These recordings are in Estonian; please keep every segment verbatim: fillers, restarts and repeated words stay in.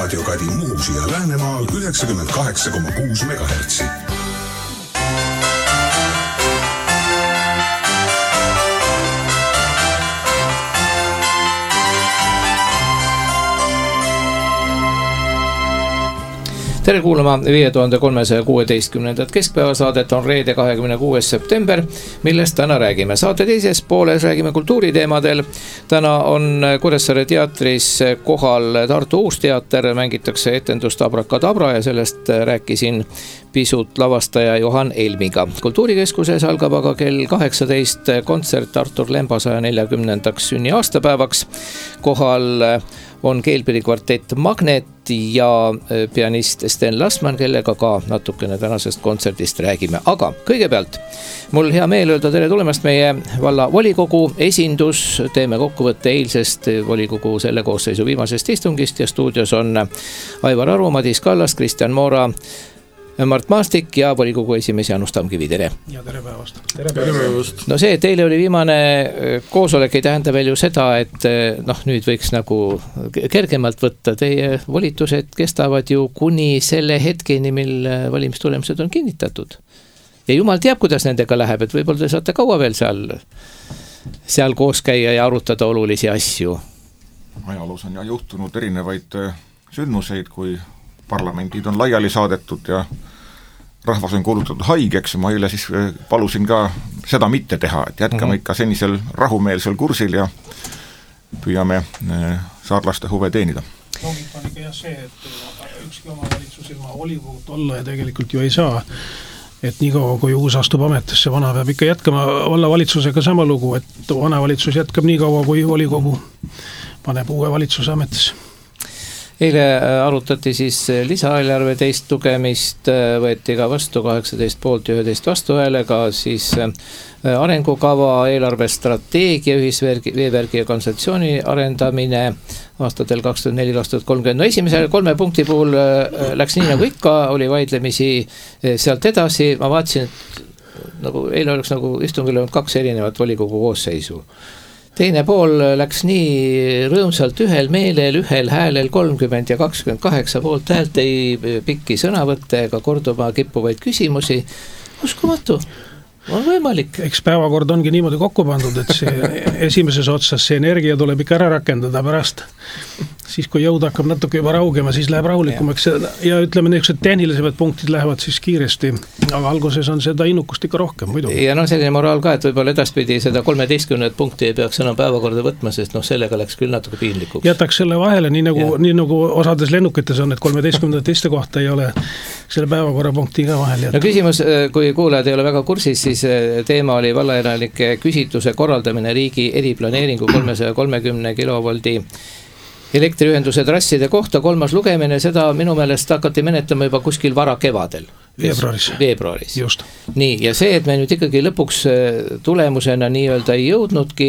Raadio Kadi Muusi ja Läänemaal üheksakümmend kaheksa koma kuus megahertsi. Tere kuulama viie tuhande kolmesaja kuueteistkümnendat keskpäevasaadet on reede kahekümne kuues september, millest täna räägime. Saate teises pooles räägime kultuuriteemadel. Täna on Kuressaare teatris kohal Tartu Uusteater, mängitakse etendust Abrakadabra ja sellest rääkisin pisut lavastaja Johan Elmiga. Kultuurikeskuses algab aga kell kaheksateist kontsert Artur Lemba saja neljakümnendaks sünni aastapäevaks. Kohal on keelpilli kvartett Magnet ja pianist Sten Lasman, kellega ka natukene tänasest kontserdist räägime. Aga kõigepealt mul hea meel öelda tere tulemast meie valla volikogu esindus. Teeme kokkuvõtte eilsest volikogu selle koosseisu viimasest istungist ja stuudios on Aivar Aru, Madis Kallas, Kristjan Moora, Mart Maastik ja volikogu esimees Jaanus Tamkivi, tere. Ja tere päevast. Tere päevast. No see, et teile oli viimane koosolek, ei tähenda veel ju seda, et noh, nüüd võiks nagu kergemalt võtta. Teie volitused kestavad ju kuni selle hetkeni, mil valimistulemused on kinnitatud. Ja jumal teab, kuidas nendega läheb, et võib-olla te saate kaua veel seal, seal koos käia ja arutada olulisi asju. Ajaloos on ja juhtunud erinevaid sündmuseid, kui parlamendid on laiali saadetud ja rahvas on kuulutatud haigeks. Ma eile siis palusin ka seda mitte teha, et jätkame mm-hmm. ikka senisel rahumeelsel kursil ja püüame saarlaste huve teenida. Loogika on ikka jah see, et ükski omavalitsus ilma volikogut olla ja tegelikult ju ei saa. Et nii kaua, kui uus astub ametisse, vana peab ikka jätkama vallavalitsusega sama lugu, et vana valitsus jätkab nii kaua, kui volikogu paneb uue valitsuse ametisse. Eile arutati siis lisaeelarve teist tugemist, võeti ka vastu kaheksateist poolt ja üheteist vastuhäälega, siis arengukava, eelarvestrateegia, ühisveevärgi ja kontseptsiooni arendamine aastatel kaks tuhat neli kuni kaks tuhat kolmkümmend. No esimesel kolme punkti puhul läks nii nagu ikka, oli vaidlemisi sealt edasi. Ma vaatasin, et nagu eile oleks nagu istungil olnud kaks erinevat volikogu koosseisu. Teine pool läks nii rõõmsalt ühel meelel, ühel häälel kolmkümmend ja kakskümmend kaheksa poolt häält, ei pikki sõnavõtte ega korduma kippuvaid küsimusi. Uskumatu, on võimalik. Eks päevakord ongi niimoodi kokku pandud, et see esimeses otsas see energia tuleb ikka ära rakendada pärast. Siis kui jõud hakkab natuke juba raugema, siis läheb rahulikumaks ja, ja ütleme, niisugused tehnilisemad punktid lähevad siis kiiresti, aga alguses on seda innukust ikka rohkem muidu. Ja no selline moraal ka, et võib-olla edaspidi seda kolmeteistkümnet punkti ei peaks enam päevakorda võtma, sest noh, sellega läks küll natuke piinlikuks. Jätaks selle vahele, nii nagu, nii nagu osades lennukites on, et kolmeteistkümnendat teiste kohta ei ole selle päevakorrapunkti ka vahel jätta. No küsimus, kui kuulajad ei ole väga kursis, siis teema oli vallaelanike küsitluse korraldamine riigi eriplaneeringu kolmesaja kolmekümne kilovoldi elektriühenduse trasside kohta, kolmas lugemine, seda minu meelest hakati menetlema juba kuskil vara kevadel. Veebruaris. Veebruaris. Just. Nii, ja see, et me nüüd ikkagi lõpuks tulemusena nii-öelda ei jõudnudki.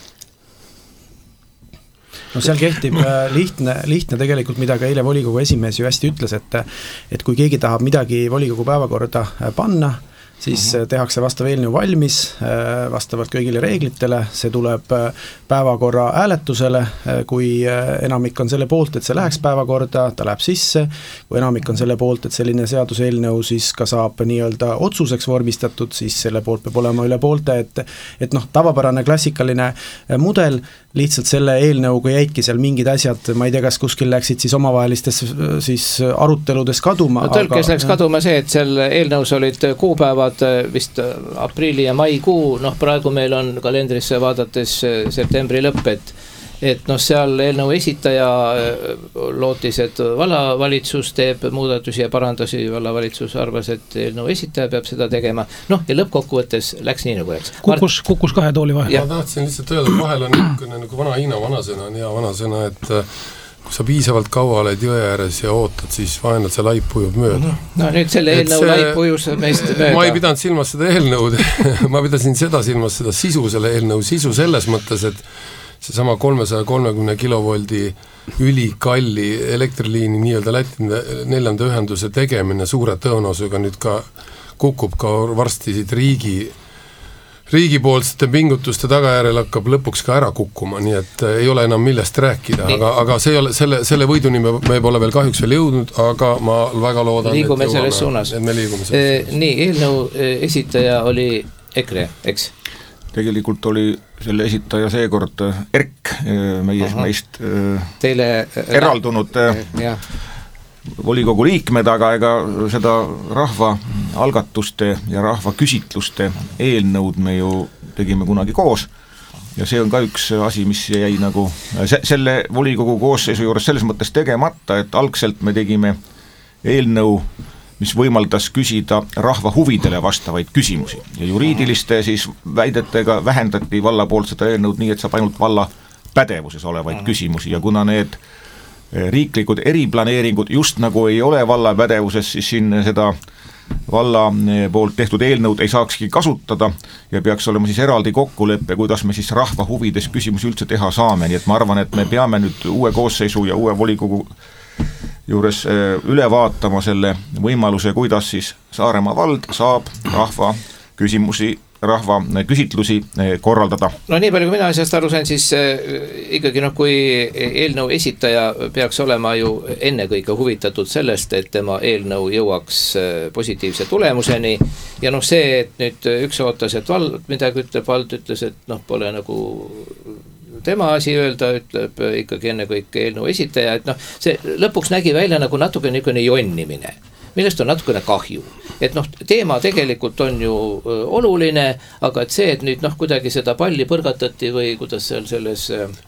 No seal kehtib lihtne, lihtne tegelikult, mida ka eile volikogu esimees ju hästi ütles, et, et kui keegi tahab midagi volikogu päevakorda panna, siis uh-huh. tehakse vastav eelnõu valmis, vastavalt kõigile reeglitele, see tuleb päevakorra hääletusele, kui enamik on selle poolt, et see läheks päevakorda, ta läheb sisse, kui enamik on selle poolt, et selline seaduseelnõu siis ka saab nii-öelda otsuseks vormistatud, siis selle poolt peab olema üle poolte, et, et noh, tavapärane klassikaline mudel, lihtsalt selle eelnõuga jäidki seal mingid asjad, ma ei tea, kas kuskil läksid siis omavahelistes siis aruteludes kaduma. No tõlkes aga, läks kaduma see, et seal eelnõus olid kuupäevad vist aprilli ja maikuu, noh praegu meil on kalendrisse vaadates septembri lõpp, et et noh, seal eelnõu esitaja lootis, et vallavalitsus teeb muudatusi ja parandusi, vallavalitsus arvas, et eelnõu esitaja peab seda tegema, noh ja lõppkokkuvõttes läks nii nagu läks. Kukus, kukus kahe tooli vahel. Ma tahtsin lihtsalt öelda, et vahel on niisugune nagu vana Hiina vanasõna, on hea vanasõna, et kui sa piisavalt kaua oled jõe ääres ja ootad, siis vaenad see laip ujub mööda. No nüüd selle et eelnõu see, laip ujus meist mööda. Ma ei pidanud silmas seda eelnõud, ma pidasin seda silmas, seda sisu, selle eelnõu sisu selles mõttes, et see sama kolmesaja kolmekümne kilovoldi ülikalli elektriliini nii-öelda Läti neljanda ühenduse tegemine suure tõenäosusega nüüd ka kukub ka varsti siit riigi riigipoolsete pingutuste tagajärjel hakkab lõpuks ka ära kukkuma, nii et ei ole enam millest rääkida, aga, aga see ei ole, selle, selle võiduni me, me pole veel kahjuks veel jõudnud, aga ma väga loodan, liigume et selles suunas. et me liigume selles suunas. Nii, eelnõu esitaja oli EKRE, eks? Tegelikult oli selle esitaja seekord ERK, meie, meist Teile, eraldunud ja. volikogu liikmed, aga ega seda rahva algatuste ja rahva küsitluste eelnõud me ju tegime kunagi koos ja see on ka üks asi, mis jäi nagu se- selle volikogu koosseisu juures selles mõttes tegemata, et algselt me tegime eelnõu, mis võimaldas küsida rahva huvidele vastavaid küsimusi ja juriidiliste siis väidetega vähendati valla poolt seda eelnõud nii, et saab ainult valla pädevuses olevaid küsimusi ja kuna need riiklikud eriplaneeringud just nagu ei ole valla pädevuses, siis siin seda valla poolt tehtud eelnõud ei saakski kasutada ja peaks olema siis eraldi kokkulepe, kuidas me siis rahva huvides küsimusi üldse teha saame, nii et ma arvan, et me peame nüüd uue koosseisu ja uue volikogu juures üle vaatama selle võimaluse, kuidas siis Saaremaa vald saab rahva küsimusi rahva küsitlusi korraldada. No nii palju, kui mina asjast aru sain, siis ikkagi noh, kui eelnõu esitaja peaks olema ju ennekõike huvitatud sellest, et tema eelnõu jõuaks positiivse tulemuseni ja noh see, et nüüd üks ootas, et vald midagi ütleb, vald ütles, et noh, pole nagu tema asi öelda, ütleb ikkagi ennekõike eelnõu esitaja, et noh, see lõpuks nägi välja nagu natuke niisugune jonnimine, millest on natukene kahju. Et noh, teema tegelikult on ju oluline, aga et see, et nüüd noh, kuidagi seda palli põrgatati või kuidas seal selles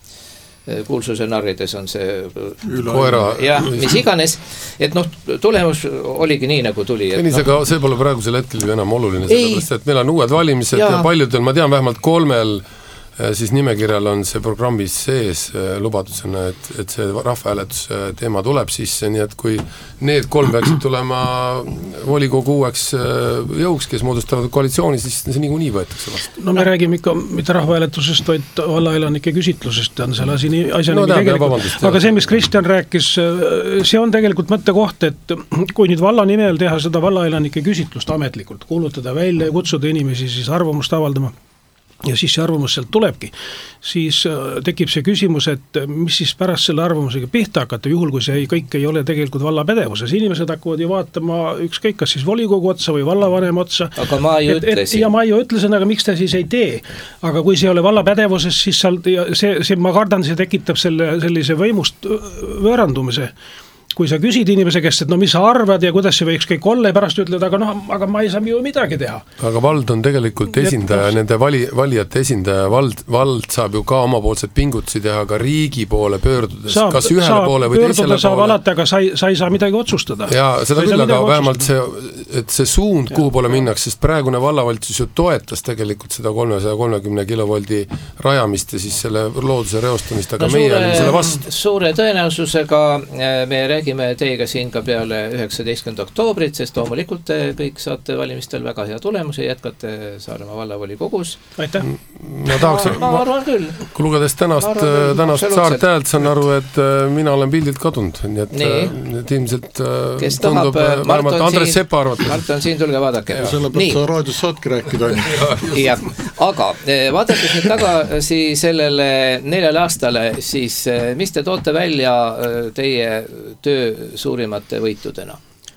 kuulsuse narrides on see koera ja mis iganes, et noh, tulemus oligi nii, nagu tuli. Et nii, no, see pole praegusel hetkel ju enam oluline, sellepärast, et meil on uued valimised ja, ja paljudel, ma tean vähemalt kolmel siis nimekirjal on see programmis sees lubadusena, et, et see rahvahääletuse teema tuleb sisse, nii et kui need kolm peaksid tulema volikogu uueks jõuks, kes moodustavad koalitsiooni, siis see niikuinii võetakse vastu. No me räägime ikka mitte rahvahääletusest, vaid vallaelanike küsitlusest on selle asi nii, asja no, nii tegelikult. Aga see, mis Kristjan rääkis, see on tegelikult mõttekoht, et kui nüüd valla nimel teha seda vallaelanike küsitlust ametlikult, kuulutada välja ja kutsuda inimesi siis arvamust avaldama, ja siis see arvamus sealt tulebki, siis tekib see küsimus, et mis siis pärast selle arvamusega pihta hakata, juhul kui see ei, kõik ei ole tegelikult valla pädevuses. Inimesed hakkavad ju vaatama ükskõik, kas siis volikogu otsa või vallavanem otsa. Aga ma ju et, ütlesin. Et, ja ma ju ütlesin, aga miks ta siis ei tee. Aga kui see ei ole valla pädevuses, siis seal, see, see, ma kardan, see tekitab selle, sellise võimust võõrandumise. Kui sa küsid inimese käest, et no mis sa arvad ja kuidas see võiks kõik olla ja pärast ütled, aga noh, aga ma ei saa ju midagi teha. Aga vald on tegelikult esindaja, ja, nende vali, valijate esindaja, vald, vald saab ju ka omapoolsed pingutusi teha ka riigi poole pöördudes, saab, kas ühele saab, poole või teisele saab poole. Alati, aga sa ei, sa ei saa midagi otsustada. Ja seda küll, aga vähemalt see, et see suund, kuhu poole minnaks, sest praegune vallavalitsus ju toetas tegelikult seda kolmesaja kolmekümne kilovoldi rajamist ja siis selle looduse reostamist, aga no meie olime selle vastu. Suure tõenäosusega me räägime teiega siin ka peale üheksateistkümnenda oktoobrit, sest loomulikult te kõik saate valimistel väga hea tulemusi, jätkate Saaremaa vallavolikogus. Aitäh! Ma tahaks, ma, ma arvan küll. Kui lugedes tänast, tänast Saart häält, saan aru, et mina olen pildilt kadunud, nii et, nii. et ilmselt kes tundub, tahab, vähemalt Andres Sepa arvates. Mart on siin, tulge vaadake. Sellepärast sa raadios saadki rääkida. ja, aga vaadates nüüd tagasi sellele neljale aastale, siis mis te toote välja teie töö suurimate võitudena?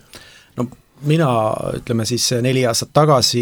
No mina, ütleme siis neli aastat tagasi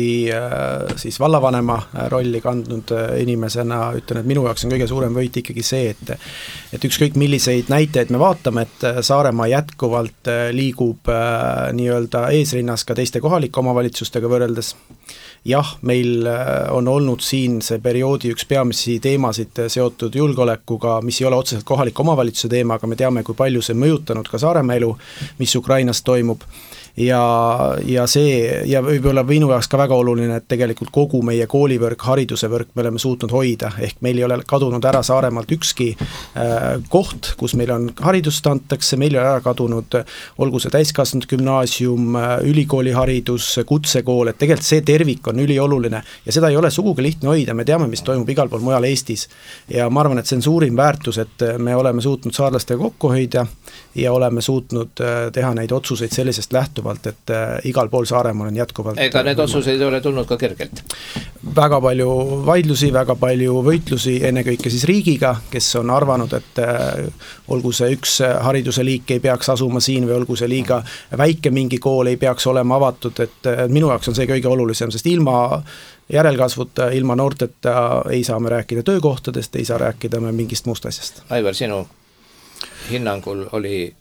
siis vallavanema rolli kandnud inimesena ütlen, et minu jaoks on kõige suurem võit ikkagi see, et et ükskõik milliseid näiteid me vaatame, et Saaremaa jätkuvalt liigub nii-öelda eesrinnas ka teiste kohalike omavalitsustega võrreldes. Jah, meil on olnud siin see perioodi üks peamisi teemasid seotud julgeolekuga, mis ei ole otseselt kohaliku omavalitsuse teema, aga me teame, kui palju see mõjutanud ka Saaremaa elu, mis Ukrainas toimub. Ja, ja see, ja võib-olla minu jaoks ka väga oluline, et tegelikult kogu meie koolivõrk, hariduse võrk me oleme suutnud hoida, ehk meil ei ole kadunud ära Saaremaalt ükski äh, koht, kus meil on haridust antakse, meil ei ole ära kadunud, olgu see täiskasvanud gümnaasium, ülikooliharidus, kutsekool, et tegelikult see tervik on ülioluline ja seda ei ole sugugi lihtne hoida, me teame, mis toimub igal pool mujal Eestis ja ma arvan, et see on suurim väärtus, et me oleme suutnud saarlastega kokku hoida ja oleme suutnud teha neid otsuseid sellisest lähtuvalt, et igal pool Saaremaal on jätkuvalt ega need otsuseid ei ole tulnud ka kergelt? Väga palju vaidlusi, väga palju võitlusi, ennekõike siis riigiga, kes on arvanud, et olgu see üks hariduse liik ei peaks asuma siin või olgu see liiga väike mingi kool ei peaks olema avatud, et minu jaoks on see kõige olulisem, sest ilma järelkasvuta, ilma noorteta ei saa me rääkida töökohtadest, ei saa rääkida me mingist muust asjast. Aivar, sinu hinnangul oli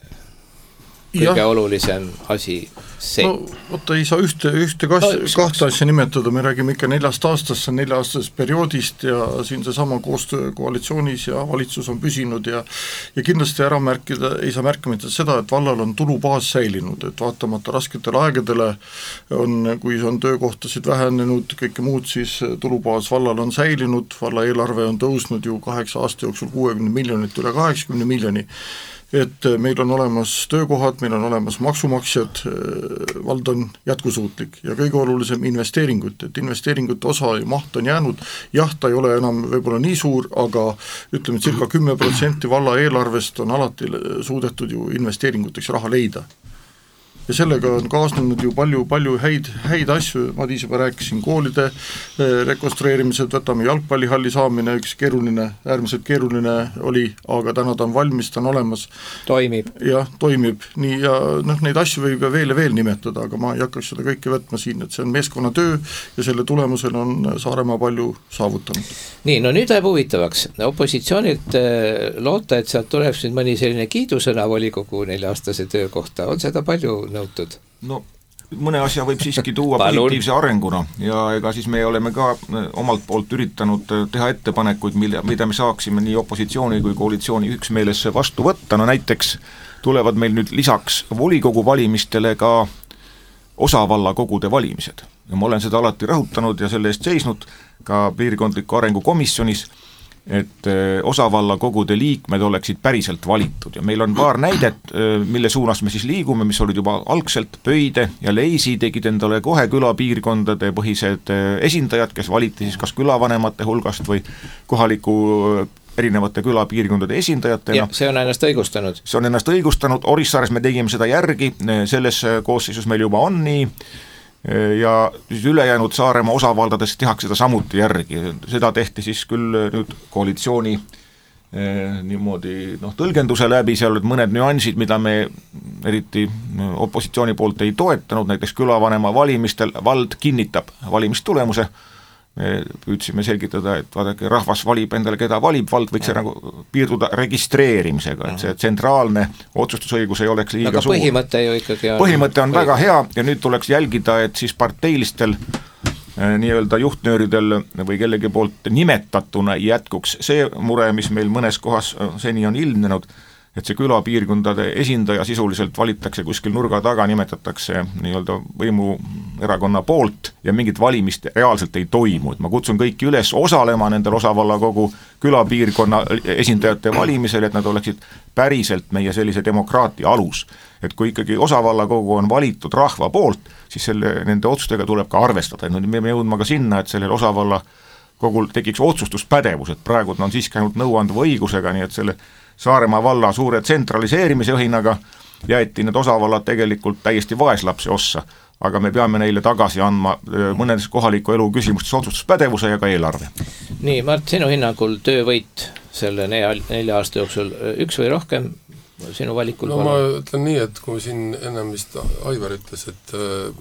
kõige ja. olulisem asi see? No võtta ei saa ühte, ühte kas, no, kahte asja nimetada, me räägime ikka neljast aastast, see on nelja-aastasest perioodist ja siin see sama koostöö koalitsioonis ja valitsus on püsinud ja ja kindlasti ära märkida, ei saa märkimata seda, et vallal on tulubaas säilinud, et vaatamata rasketele aegadele on, kui on töökohtasid vähenenud, kõike muud, siis tulubaas vallal on säilinud, valla eelarve on tõusnud ju kaheksa aasta jooksul kuuekümne miljonit üle kaheksakümne miljoni, et meil on olemas töökohad, meil on olemas maksumaksjad, vald on jätkusuutlik ja kõige olulisem investeeringut, et investeeringute osa ja maht on jäänud, jah, ta ei ole enam võib-olla nii suur, aga ütleme, circa kümme protsenti valla eelarvest on alati suudetud ju investeeringuteks raha leida. Ja sellega on kaasnenud ju palju, palju häid, häid asju, ma tiis juba rääkisin koolide rekonstrueerimised, võtame jalgpallihalli saamine, üks keeruline, äärmiselt keeruline oli, aga täna ta on valmis, ta on olemas. Toimib. Jah, toimib. Nii ja noh, neid asju võib ka veel ja veel nimetada, aga ma ei hakkaks seda kõike võtma siin, et see on meeskonna töö ja selle tulemusel on Saaremaa palju saavutanud. Nii, no nüüd läheb huvitavaks. Opositsioonilt loota, et sealt tuleb nüüd mõni selline kiidusõna volikogu nelja-aastase töö kohta. On seda palju nõutud? No mõne asja võib siiski tuua positiivse arenguna ja ega siis me oleme ka omalt poolt üritanud teha ettepanekuid, mille, mida me saaksime nii opositsiooni kui koalitsiooni üksmeeles vastu võtta, no näiteks tulevad meil nüüd lisaks volikogu valimistele ka osavallakogude valimised ja ma olen seda alati rõhutanud ja selle eest seisnud ka piirkondliku arengukomisjonis, et osavallakogude liikmed oleksid päriselt valitud ja meil on paar näidet, mille suunas me siis liigume, mis olid juba algselt Pöide ja Leisi tegid endale kohe külapiirkondade põhised esindajad, kes valiti siis kas külavanemate hulgast või kohaliku erinevate külapiirkondade esindajatena. Ja see on ennast õigustanud. See on ennast õigustanud, Orissaares me tegime seda järgi, selles koosseisus meil juba on nii, ja siis ülejäänud Saaremaa osavaldades tehakse seda samuti järgi, seda tehti siis küll nüüd koalitsiooni eh, niimoodi noh, tõlgenduse läbi, seal olid mõned nüansid, mida me eriti opositsiooni poolt ei toetanud, näiteks külavanema valimistel vald kinnitab valimistulemuse, me püüdsime selgitada, et vaadake, rahvas valib endale, keda valib, vald võiks nagu piirduda registreerimisega, et see tsentraalne otsustusõigus ei oleks liiga aga suur. Põhimõte ju ikkagi on... Põhimõte on väga hea ja nüüd tuleks jälgida, et siis parteilistel nii-öelda juhtnööridel või kellegi poolt nimetatuna jätkuks see mure, mis meil mõnes kohas seni on ilmnenud, et see külapiirkondade esindaja sisuliselt valitakse kuskil nurga taga, nimetatakse nii-öelda võimuerakonna poolt ja mingit valimist reaalselt ei toimu, et ma kutsun kõiki üles osalema nendel osavallakogu külapiirkonna esindajate valimisel, et nad oleksid päriselt meie sellise demokraatia alus, et kui ikkagi osavallakogu on valitud rahva poolt, siis selle, nende otsustega tuleb ka arvestada, et me peame jõudma ka sinna, et sellel osavalla kogul tekiks otsustuspädevus, et praegu on siiski ainult nõuandva õigusega, nii et selle Saaremaa valla suure tsentraliseerimise õhinaga jäeti need osavallad tegelikult täiesti vaeslapse ossa, aga me peame neile tagasi andma mõnes kohaliku elu küsimustes otsustuspädevuse ja ka eelarve. Nii, Mart, sinu hinnangul töövõit selle nelja aasta jooksul üks või rohkem sinu valikul? No ma ütlen nii, et kui siin ennem vist Aivar ütles, et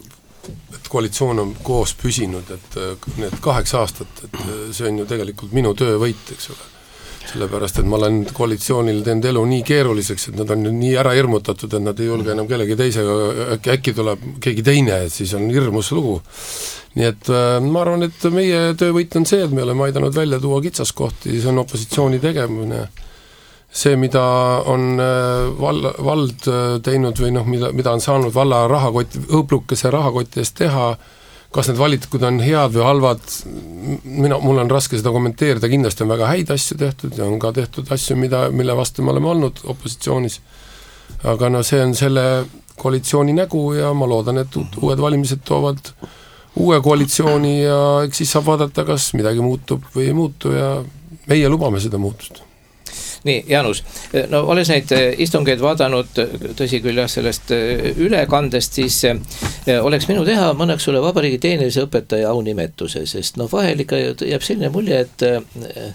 et koalitsioon on koos püsinud, et need kaheksa aastat, et see on ju tegelikult minu töövõit, eks ole. Sellepärast, et ma olen koalitsioonil teinud elu nii keeruliseks, et nad on nii ära hirmutatud, et nad ei julge enam kellegi teisega, äkki, äkki tuleb keegi teine, et siis on hirmus lugu. Nii et ma arvan, et meie töövõit on see, et me oleme aidanud välja tuua kitsaskohti, see on opositsiooni tegemine. See, mida on val, vald teinud või noh, mida, mida on saanud valla rahakoti, hõõplukese rahakoti eest teha, kas need valitkud on head või halvad, mina, mul on raske seda kommenteerida, kindlasti on väga häid asju tehtud ja on ka tehtud asju, mida, mille vastu me oleme olnud opositsioonis. Aga no see on selle koalitsiooni nägu ja ma loodan, et uued valimised toovad uue koalitsiooni ja eks siis saab vaadata, kas midagi muutub või ei muutu ja meie lubame seda muutust. nii, Jaanus, no olles neid istungeid vaadanud, tõsi küll jah, sellest ülekandest, siis oleks minu teha mõneks sulle vabariigi teenilise õpetaja aunimetuse, sest noh, vahel ikka jääb selline mulje, et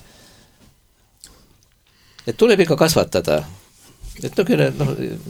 et tuleb ikka kasvatada. Et no küll, noh,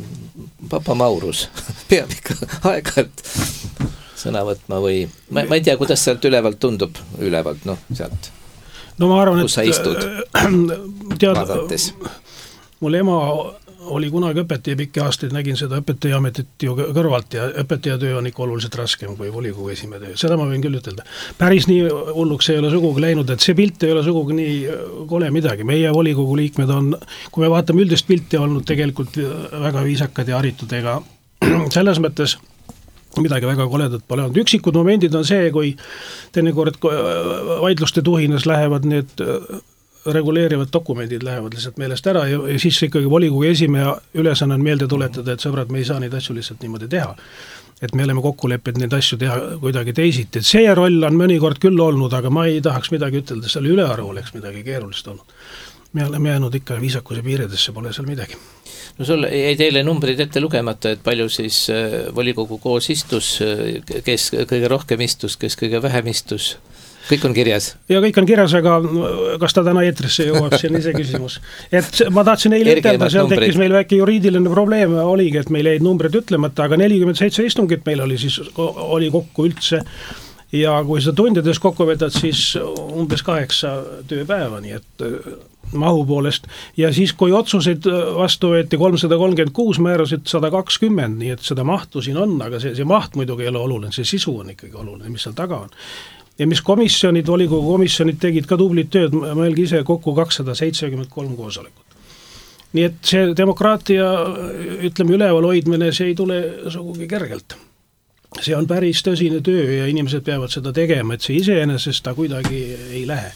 papa Maurus peab ikka aeg-ajalt sõna võtma või ma, ma ei tea, kuidas sealt ülevalt tundub, ülevalt, noh, sealt. No ma arvan, kus sa istud tead, vaadates? Mul ema oli kunagi õpetaja pikki aastaid, nägin seda õpetaja ametit ju kõrvalt ja õpetaja töö on ikka oluliselt raskem kui volikogu esimehe töö. Seda ma võin küll ütelda. Päris nii hulluks ei ole sugugi läinud, et see pilt ei ole sugugi nii kole midagi. Meie volikogu liikmed on, kui me vaatame üldist pilti, olnud tegelikult väga viisakad ja haritud, ega selles mõttes midagi väga koledat pole olnud. Üksikud momendid on see, kui teinekord vaidluste tuhines lähevad need reguleerivad dokumendid lähevad lihtsalt meelest ära ja, ja siis ikkagi volikogu esimehe ülesanne on meelde tuletada, et sõbrad, me ei saa neid asju lihtsalt niimoodi teha. Et me oleme kokkulepped neid asju teha kuidagi teisiti. Et see roll on mõnikord küll olnud, aga ma ei tahaks midagi ütelda, seal ülearu oleks midagi keerulist olnud. Me oleme jäänud ikka viisakuse piiridesse, pole seal midagi. No sul jäi teile numbrid ette lugemata, et palju siis volikogu koos istus, kes kõige rohkem istus, kes kõige vähem istus? Kõik on kirjas? Ja kõik on kirjas, aga kas ta täna eetrisse jõuab, see on ise küsimus. Et ma tahtsin eile ütelda, seal tekkis meil väike juriidiline probleem, oligi, et meil jäid numbrid ütlemata, aga nelikümmend seitse istungit meil oli, siis oli kokku üldse ja kui seda tundides kokku võtad, siis umbes kaheksa tööpäeva, nii et mahu poolest ja siis, kui otsuseid vastu võeti kolmsada kolmkümmend kuus määrasid sada kakskümmend, nii et seda mahtu siin on, aga see, see maht muidugi ei ole oluline, see sisu on ikkagi oluline, mis seal taga on. Ja mis komisjonid, volikogu komisjonid tegid ka tublit tööd, mõelgi ise kokku kakssada seitsekümmend kolm koosolekut. Nii et see demokraatia, ütleme, üleval hoidmine, see ei tule sugugi kergelt. See on päris tõsine töö ja inimesed peavad seda tegema, et see iseenesest ta kuidagi ei lähe.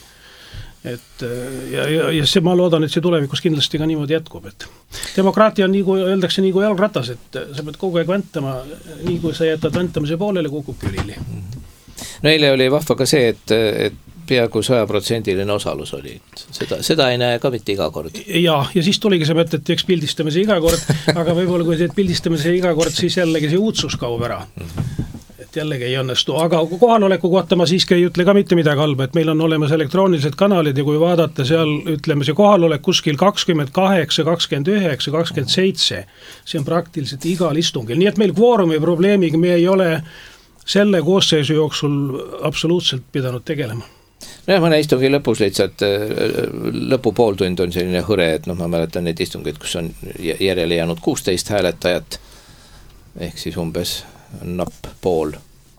Et, ja, ja, ja see, ma loodan, et see tulevikus kindlasti ka niimoodi jätkub. Et demokraatia on, nii kui öeldakse, nii kui jalgratas, et sa pead kogu aeg väntama, nii kui sa jätad väntamise poolele, kukub külili. No eile oli vahva ka see, et, et peaaegu sajaprotsendiline osalus oli. Seda, seda ei näe ka mitte iga kord. Ja, ja siis tuligi see mõte, et eks pildistamise iga kord, aga võib-olla kui teed pildistamise iga kord, siis jällegi see uudsus kaub ära. Et jällegi ei õnnestu, aga kohaloleku kohta ma siiski ei ütle ka mitte midagi halba, et meil on olemas elektroonilised kanalid ja kui vaadata seal, ütleme see kohalolek kuskil kakskümmend kaheksa, kakskümmend üheksa, kakskümmend seitse, see on praktiliselt igal istungil, nii et meil kvoorumi probleemiga me ei ole selle koosseisu jooksul absoluutselt pidanud tegelema. No jah, mõne istungi lõpus lihtsalt lõpu pooltund on selline hõre, et noh, ma mäletan neid istungid, kus on järjele jäänud kuusteist hääletajat, ehk siis umbes napp pool.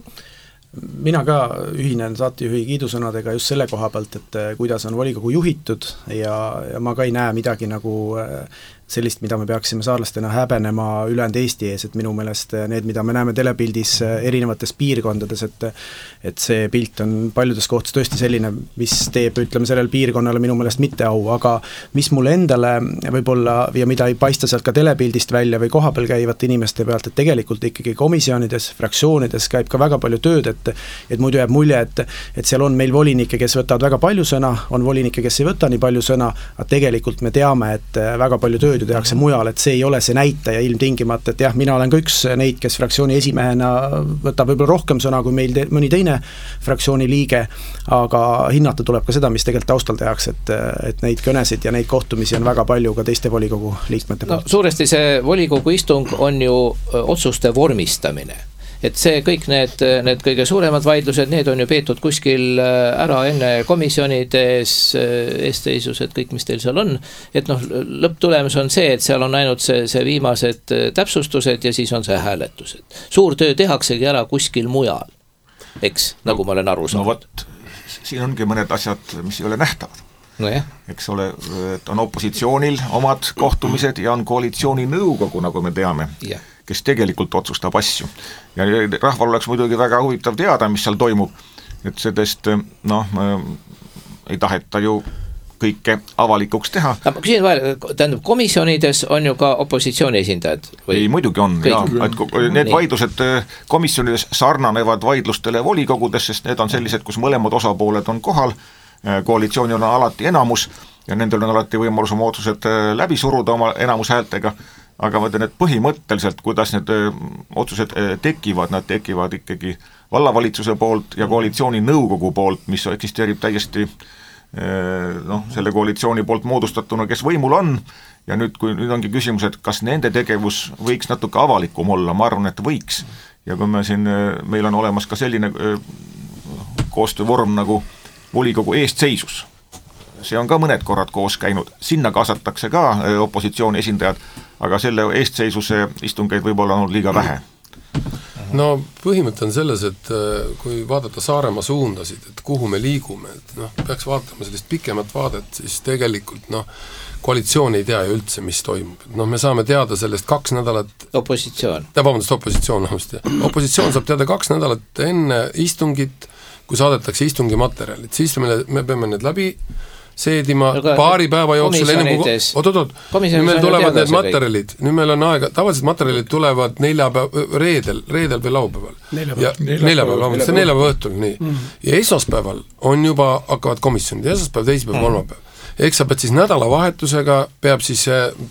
Mina ka ühinen saatejuhi kiidusõnadega just selle koha pealt, et kuidas on volikogu juhitud ja, ja ma ka ei näe midagi nagu sellist, mida me peaksime saarlastena häbenema ülejäänud Eesti ees, et minu meelest need, mida me näeme telepildis erinevates piirkondades, et et see pilt on paljudes kohtades tõesti selline, mis teeb, ütleme, sellel piirkonnale minu meelest mitte au, aga mis mulle endale võib-olla, ja mida ei paista sealt ka telepildist välja või kohapeal käivate inimeste pealt, et tegelikult ikkagi komisjonides, fraktsioonides käib ka väga palju tööd, et et muidu jääb mulje, et, et seal on meil volinikke, kes võtavad väga palju sõna, on volinikke, kes ei võta nii palju sõna, aga tegelikult me teame, et väga palju tööd tehakse mujal, et see ei ole see näitaja ilmtingimata, et jah, mina olen ka üks neid, kes fraktsiooni esimehena võtab võib-olla rohkem sõna kui meil te, mõni teine fraktsiooni liige, aga hinnata tuleb ka seda, mis tegelikult taustal tehakse, et, et neid kõnesid ja neid kohtumisi on väga palju ka teiste volikogu liikmete no, poolt. Suuresti see volikogu istung on ju otsuste vormistamine. Et see kõik need, need kõige suuremad vaidlused, need on ju peetud kuskil ära enne komisjonides, eesteisused, kõik, mis teil seal on. Et noh, lõpptulemus on see, et seal on ainult see, see viimased täpsustused ja siis on see hääletused. Suur töö tehaksegi ära kuskil mujal, eks, nagu no, ma olen aru saanud. No võt, siin ongi mõned asjad, mis ei ole nähtavad. No jah. Eks ole, et on opositsioonil omad kohtumised ja on koalitsiooni nõukogu, nagu me teame, ja. Kes tegelikult otsustab asju. Ja rahval oleks muidugi väga huvitav teada, mis seal toimub, et sellest noh, ei taheta ju kõike avalikuks teha. Ma küsin vahel, tähendab, komisjonides on ju ka opositsiooni esindajad? Või? Ei, muidugi on, ja, et need Nii. vaidlused komisjonides sarnanevad vaidlustele volikogudes, sest need on sellised, kus mõlemad osapooled on kohal koalitsioonil on alati enamus ja nendel on alati võimalus oma otsused läbi suruda oma enamushäältega, aga ma ütlen, et põhimõtteliselt, kuidas need otsused tekivad, nad tekivad ikkagi vallavalitsuse poolt ja koalitsiooni nõukogu poolt, mis eksisteerib täiesti noh, selle koalitsiooni poolt moodustatuna, kes võimul on, ja nüüd, kui nüüd ongi küsimus, et kas nende tegevus võiks natuke avalikum olla, ma arvan, et võiks, ja kui me siin, meil on olemas ka selline koostöövorm nagu volikogu eestseisus, see on ka mõned korrad koos käinud, sinna kaasatakse ka opositsiooni esindajad, aga selle eestseisuse istungeid võib-olla on olnud liiga vähe. No põhimõte on selles, et kui vaadata Saaremaa suundasid, et kuhu me liigume, et noh, peaks vaatama sellist pikemat vaadet, siis tegelikult noh, koalitsioon ei tea ju üldse, mis toimub. Noh, me saame teada sellest kaks nädalat opositsioon. Ja vabandust, opositsioon, opositsioon saab teada kaks nädalat enne istungit, kui saadetakse istungi materjalid, siis me, me peame need läbi seedima no, paari päeva jooksul enne kui... Oot, oot, oot, nüüd meil tulevad need materjalid, nüüd meil on aega, tavaliselt materjalid tulevad neljapäev, reedel, reedel või laupäeval. Neljapäeval, neljapäeval, see neljapäev õhtul, nii. Mm. Ja esmaspäeval on juba, hakkavad komisjonid, esmaspäev, teisipäev, mm. kolmapäev. Ehk sa pead siis nädalavahetusega, peab siis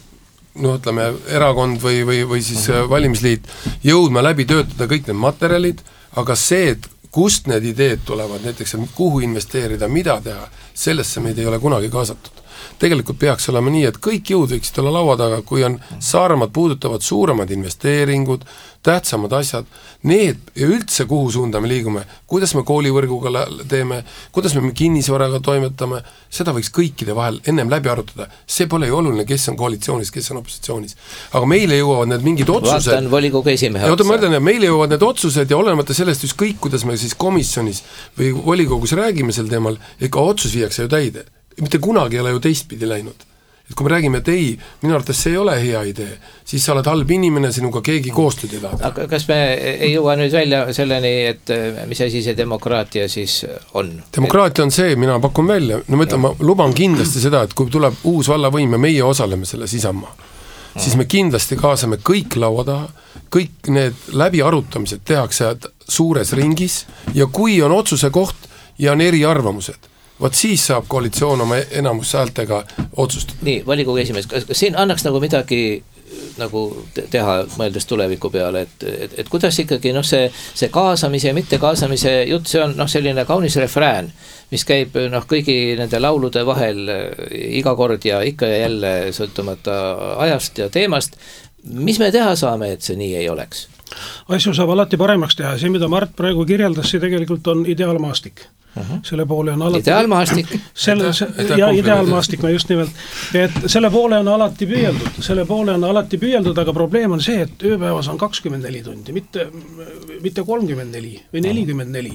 no ütleme, erakond või, või, või siis mm. valimisliit jõudma läbi töötada kõik need materjalid, aga see, et kust need ideed tulevad, näiteks kuhu investeerida, mida teha, sellesse meid ei ole kunagi kaasatud. Tegelikult peaks olema nii, et kõik jõud võiksid olla laua taga, kui on Saaremaad puudutavad suuremad investeeringud, tähtsamad asjad, need ja üldse kuhu suunda me liigume, kuidas me koolivõrguga teeme, kuidas me kinnisvaraga toimetame, seda võiks kõikide vahel ennem läbi arutada. See pole ju oluline, kes on koalitsioonis, kes on opositsioonis. Aga meile jõuavad need mingid otsused. Vaatan volikogu esimehe otsa. Ja meile jõuavad need otsused ja olenemata sellest ükskõik, kuidas me siis komisjonis või volikogus räägime sel teemal, ega otsus viiakse ju täide. Mitte kunagi ei ole ju teistpidi läinud. Et kui me räägime, et ei, minu arvates see ei ole hea idee, siis sa oled halb inimene, sinuga keegi koostööd ei tahada. Aga kas me ei jõua nüüd välja selleni, et mis asi see demokraatia siis on? Demokraatia on see, mina pakun välja, no ma ütlen, ma luban kindlasti seda, et kui tuleb uus vallavõim ja meie osaleme selles Isamaa, siis me kindlasti kaasame kõik laua taha, kõik need läbiarutamised tehakse suures ringis ja kui on otsuse koht ja on eri arvamused, vaat siis saab koalitsioon oma enamus häältega otsustada. Nii, volikogu esimees, kas siin annaks nagu midagi nagu teha, mõeldes tuleviku peale, et, et, et kuidas ikkagi noh, see, see kaasamise ja mitte kaasamise jutt, see on noh, selline kaunis refrään, mis käib noh, kõigi nende laulude vahel iga kord ja ikka ja jälle sõltumata ajast ja teemast. Mis me teha saame, et see nii ei oleks? Asju saab alati paremaks teha, see mida Mart praegu kirjeldas, see tegelikult on ideaalmaastik. Uh-huh. Selle poole on alati ideaalmaastik selle, se, ja ideaalmaastik, no just nimelt, et selle poole on alati püüeldud, selle poole on alati püüeldud, aga probleem on see, et ööpäevas on kakskümmend neli tundi, mitte, mitte kolmkümmend neli või nelikümmend neli.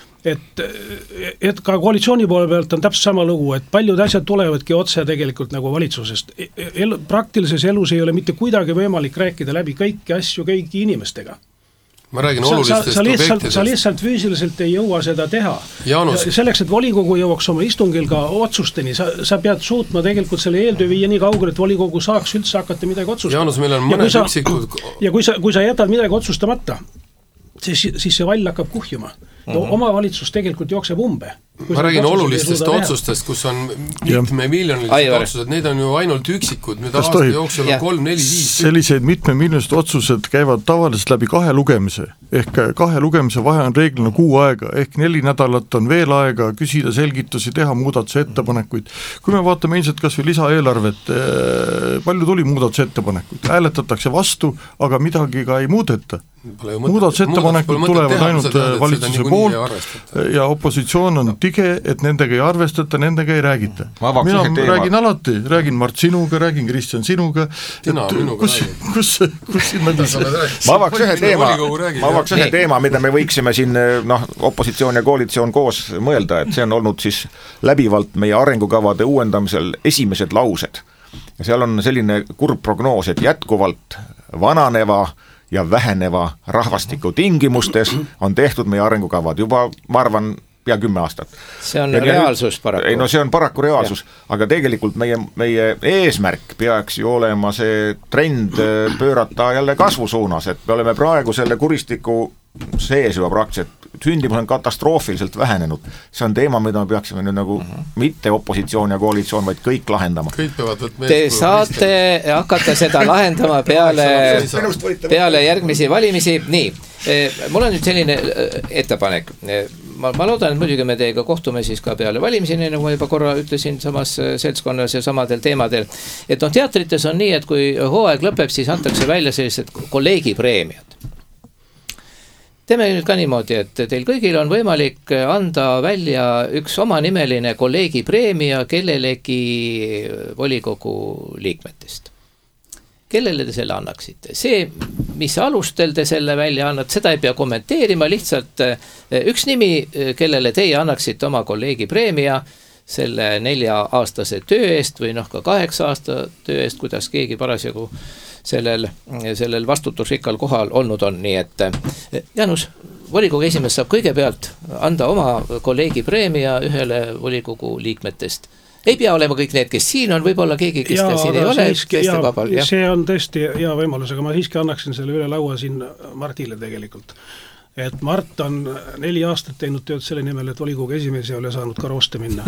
Et, et ka koalitsiooni poole pealt on täpselt sama lugu, et paljud asjad tulevadki otse tegelikult nagu valitsusest. El, praktilises elus ei ole mitte kuidagi võimalik rääkida läbi kõiki asju kõigi inimestega. Ma räägin olulistest sa, sa, lihtsalt, sa lihtsalt füüsiliselt ei jõua seda teha. Jaanus. Selleks, et volikogu jõuaks oma istungil ka otsusteni, sa, sa pead suutma tegelikult selle eeltöö viia nii kaugele, et volikogu saaks üldse hakata midagi otsustama. Jaanus, meil on mõned sa, üksikud... Ja kui sa, kui sa jätad midagi otsustamata, siis, siis see vall hakkab kuhjuma. No, mm-hmm. Oma valitsus tegelikult jookseb umbe. Ma räägin olulistest otsustest, kus on mitme miljonilised otsused, need on ju ainult üksikud, nüüd aasta tohib? Jooksul on kolm, neli, viis. Sellised mitme miljonilised otsused käivad tavaliselt läbi kahe lugemise, ehk kahe lugemise vahe on reeglina kuu aega, ehk neli nädalat on veel aega küsida selgitusi, teha muudatuse ettepanekuid. Kui me vaatame ilmselt kas või lisaeelarvet, palju tuli muudatuse ettepanekuid, hääletatakse vastu, aga midagi ka ei muudeta. Muudatusettepanekud tulevad ainult valitsuse poolt ja opositsioon on tige, et nendega ei arvestata, nendega ei räägita. Mina räägin alati, räägin Mart sinuga, räägin Kristjan sinuga. Tina, minuga kus, kus, kus sinna ma avaks ühe teema, ma avaks ühe teema, mida me võiksime siin noh, opositsioon ja koalitsioon koos mõelda, et see on olnud siis läbivalt meie arengukavade uuendamisel esimesed laused. Ja seal on selline kurb prognoos, et jätkuvalt vananeva ja väheneva rahvastiku tingimustes on tehtud meie arengukavad juba, ma arvan, pea kümme aastat. See on ja reaalsus paraku. Ei, no see on paraku reaalsus, ja. Aga tegelikult meie, meie eesmärk peaks ju olema see trend pöörata jälle kasvu suunas, et me oleme praegu selle kuristiku sees juba praktiliselt sündimus on katastroofiliselt vähenenud, see on teema, mida me peaksime nüüd nagu uh-huh. mitte opositsioon ja koalitsioon, vaid kõik lahendama. Kõik peavad võtma Te saate hakata seda lahendama peale, peale järgmisi valimisi, nii, mul on nüüd selline ettepanek, ma, ma loodan, et muidugi me teiega kohtume siis ka peale valimisi, nagu ma juba korra ütlesin samas seltskonnas ja samadel teemadel, et noh, teatrites on nii, et kui hooaeg lõpeb, siis antakse välja sellised kolleegipreemiad. Teeme nüüd ka niimoodi, et teil kõigil on võimalik anda välja üks omanimeline kolleegipreemia kellelegi volikogu liikmetest. Kellele te selle annaksite? See, mis alustel te selle välja annate, seda ei pea kommenteerima, lihtsalt üks nimi, kellele teie annaksite oma kolleegipreemia selle nelja aastase töö eest või noh ka kaheksa aasta töö eest, kuidas keegi parasjagu sellel, sellel vastutusrikkal kohal olnud on, nii et Janus, volikogu esimees saab kõigepealt anda oma kolleegi preemia ühele volikogu liikmetest. Ei pea olema kõik need, kes siin on, võib-olla keegi, kes ja, siin ei ole, kes te vabal. Ja. See on tõesti hea võimalus, aga ma siiski annaksin selle üle laua siin Martile tegelikult. Et Mart on neli aastat teinud tööd selle nimel, et volikogu esimees ei ole saanud ka rooste minna.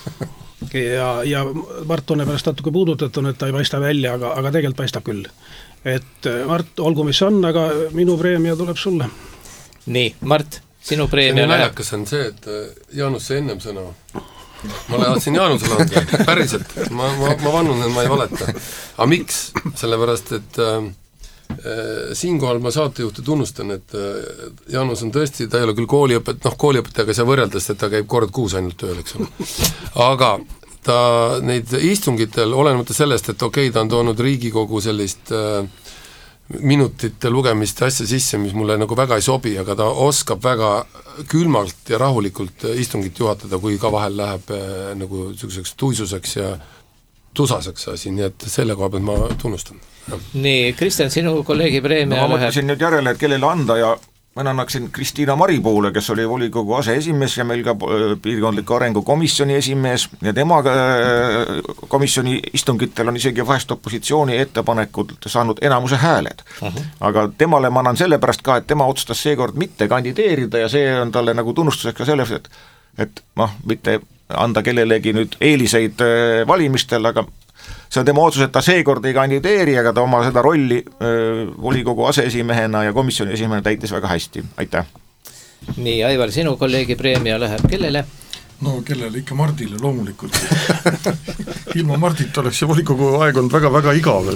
Ja, ja Mart on pärast natuke puudutatud, et ta ei paista välja, aga, aga tegelikult paistab küll. Et Mart, olgu mis on, aga minu preemia tuleb sulle. Nii, Mart, sinu preemia läheb. Naljakas on see, et Jaanus see ennem sõna. Ma tahtsin Jaanusele anda, päriselt. Ma, ma, ma vannun, et ma ei valeta. Aga miks? Sellepärast, et äh, siinkohal ma saatejuhte tunnustan, et äh, Jaanus on tõesti, ta ei ole küll kooliõpet, noh kooliõpetajaga ei saa võrreldes, et ta käib kord kuus ainult tööl, eks ole. Aga ta neid istungitel, olenemata sellest, et okei, ta on toonud Riigikogu sellist äh, minutite lugemist asja sisse, mis mulle nagu väga ei sobi, aga ta oskab väga külmalt ja rahulikult istungit juhatada, kui ka vahel läheb äh, nagu selliseks tuisuseks ja tusaseks asi, nii et selle koha pealt ma tunnustan. Nii, Kristjan, sinu kolleegi preemia no, ma läheb. mõtlesin nüüd järele, et kellele anda ja ma annaksin Kristiina Maripoole, kes oli volikogu aseesimees ja meil ka piirkondliku arengu komisjoni esimees ja tema komisjoni istungitel on isegi vahest opositsiooni ettepanekud saanud enamuse hääled. Uh-huh. Aga temale ma annan sellepärast ka, et tema otsustas seekord mitte kandideerida ja see on talle nagu tunnustuseks ka selles, et, et noh, mitte anda kellelegi nüüd eeliseid valimistel, aga see on tema otsus, et ta seekord ei kandideeri, aga ta oma seda rolli öö, volikogu aseesimehena ja komisjoni esimehena täitis väga hästi. Aitäh! Nii, Aivar, sinu kolleegi preemia läheb kellele? No kellele, ikka Mardile loomulikult. Ilma Mardit oleks see volikogu aeg on väga-väga igav,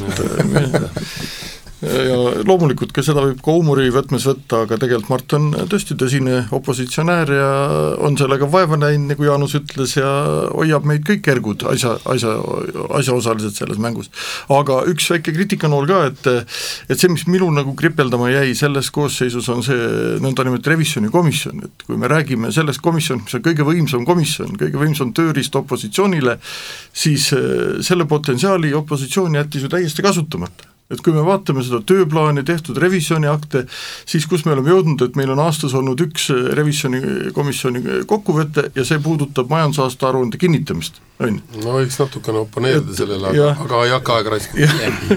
et ja loomulikult ka seda võib ka huumori võtmes võtta, aga tegelikult Mart on tõesti tõsine opositsionäär ja on sellega vaeva näinud, nagu Jaanus ütles, ja hoiab meid kõik ergud asja, asja, asjaosalised selles mängus. Aga üks väike kriitikanool ka, et, et see, mis minu nagu kripeldama jäi selles koosseisus, on see nõndanimelt revisjonikomisjon, et kui me räägime sellest komisjon, mis on kõige võimsam komisjon, kõige võimsam tööriist opositsioonile, siis selle potentsiaali opositsioon jättis ju täiesti kasutamata. Et kui me vaatame seda tööplaani, tehtud revisjoniakte, siis kus me oleme jõudnud, et meil on aastas olnud üks revisjonikomisjoni kokkuvõte ja see puudutab majandusaasta aruande kinnitamist. On. No võiks natukene oponeerida sellele, aga, aga ei hakka aega raisku.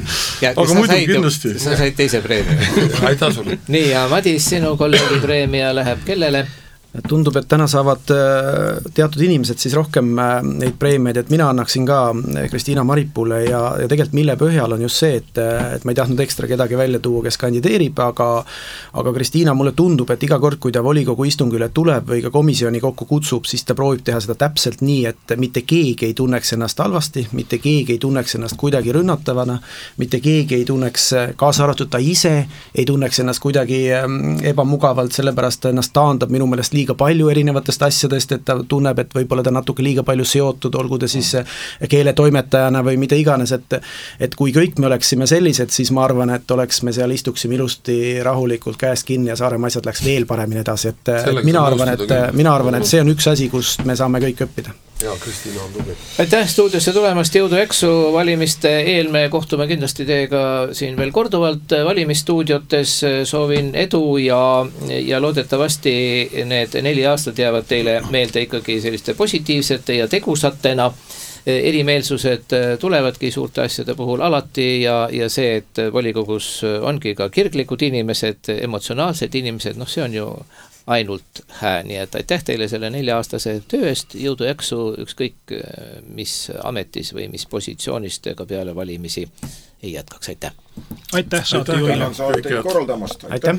Aga muidu kindlasti. Sa said teise preemia. Aitäh sulle. Nii, ja Madis, sinu kolleegi preemia läheb kellele? Tundub, et täna saavad teatud inimesed siis rohkem neid preemiaid, et mina annaksin ka Kristiina Maripuule ja, ja tegelikult mille põhjal on just see, et, et ma ei tahtnud ekstra kedagi välja tuua, kes kandideerib, aga aga Kristiina mulle tundub, et iga kord, kui ta volikogu istungile tuleb või ka komisjoni kokku kutsub, siis ta proovib teha seda täpselt nii, et mitte keegi ei tunneks ennast halvasti, mitte keegi ei tunneks ennast kuidagi rünnatavana, mitte keegi ei tunneks, kaasa arvatud ta ise, ei tunneks ennast kuidagi ebamugavalt, sellepärast ennast taandab minu meelest liiga palju erinevatest asjadest, et ta tunneb, et võib-olla ta natuke liiga palju seotud, olgu ta siis keeletoimetajana või mida iganes, et et kui kõik me oleksime sellised, siis ma arvan, et oleks me seal istuksime ilusti rahulikult käest kinni ja Saaremaa asjad läks veel paremini edasi, et Sellega mina arvan, et, mina arvan, et see on üks asi, kust me saame kõik õppida. Ja, Kristiina on tubli. Aitäh stuudiosse tulemast, jõudu eksu valimiste eel, me kohtume kindlasti teiega siin veel korduvalt valimisstuudiotes, soovin edu ja, ja loodetavasti need neli aastat jäävad teile meelde ikkagi selliste positiivsete ja tegusatena. Erimeelsused tulevadki suurte asjade puhul alati ja, ja see, et volikogus ongi ka kirglikud inimesed, emotsionaalsed inimesed, noh see on ju ainult hää, nii et aitäh teile selle nelja-aastase töö eest, jõudu jaksu ükskõik mis ametis või mis positsioonist ka peale valimisi ei jätkaks, aitäh! Aitäh, saate juhile! Saateid korraldamast, aitäh!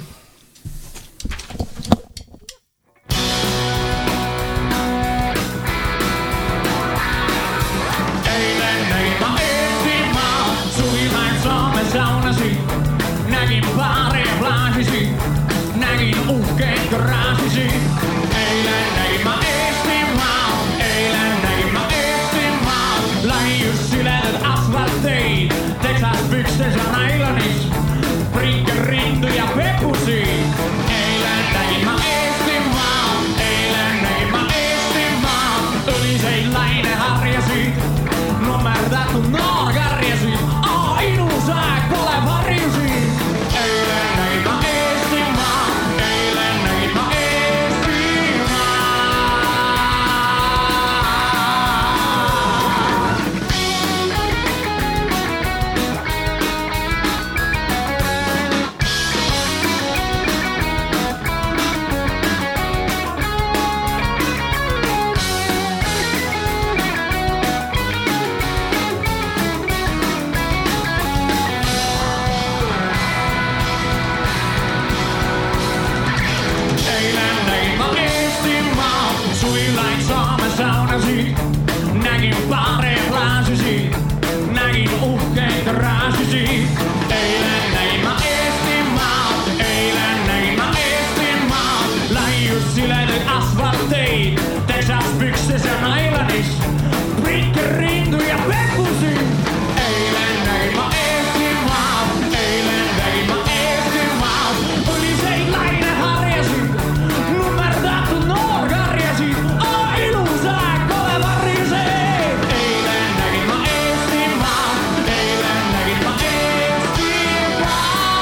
Eilen näin ma Eestimaa, suvilain Suomen saunasi, nägin baaria plaasisi, nägin uhkeet garaasisi. Eilen näin ma Eestimaa, eilen näin ma Eestimaa, lähijussiletet asfalteid, Texas pykstes ja nailonis, prinkerindu ja peppusi. Eilen näin ma Eestimaa, eilen näin ma Eestimaa, yliseilainen harjasi, numerdattu noorgarjasi, ainuusaak pole varjusi. Eilen näin ma Eestimaa, eilen näin ma Eestimaa. Eilen näin ma Eestimaa, suvilain Suomen saunasi, nägin baaria plaasisi, nägin uhkeet garaasisi. Eilen näin ma Eestimaa, eilen näin ma Eestimaa, lähijussiletet asfalteid, Texas pykstes ja nailonis, prinkerindu ja peppusi. Eilen näin ma Eestimaa, eilen näin ma Eestimaa, yliseilainen harjasi, numerdattu noorgarjasi, ainuusaak pole varjusi. Eilen näin ma Eestimaa, eilen näin ma Eestimaa.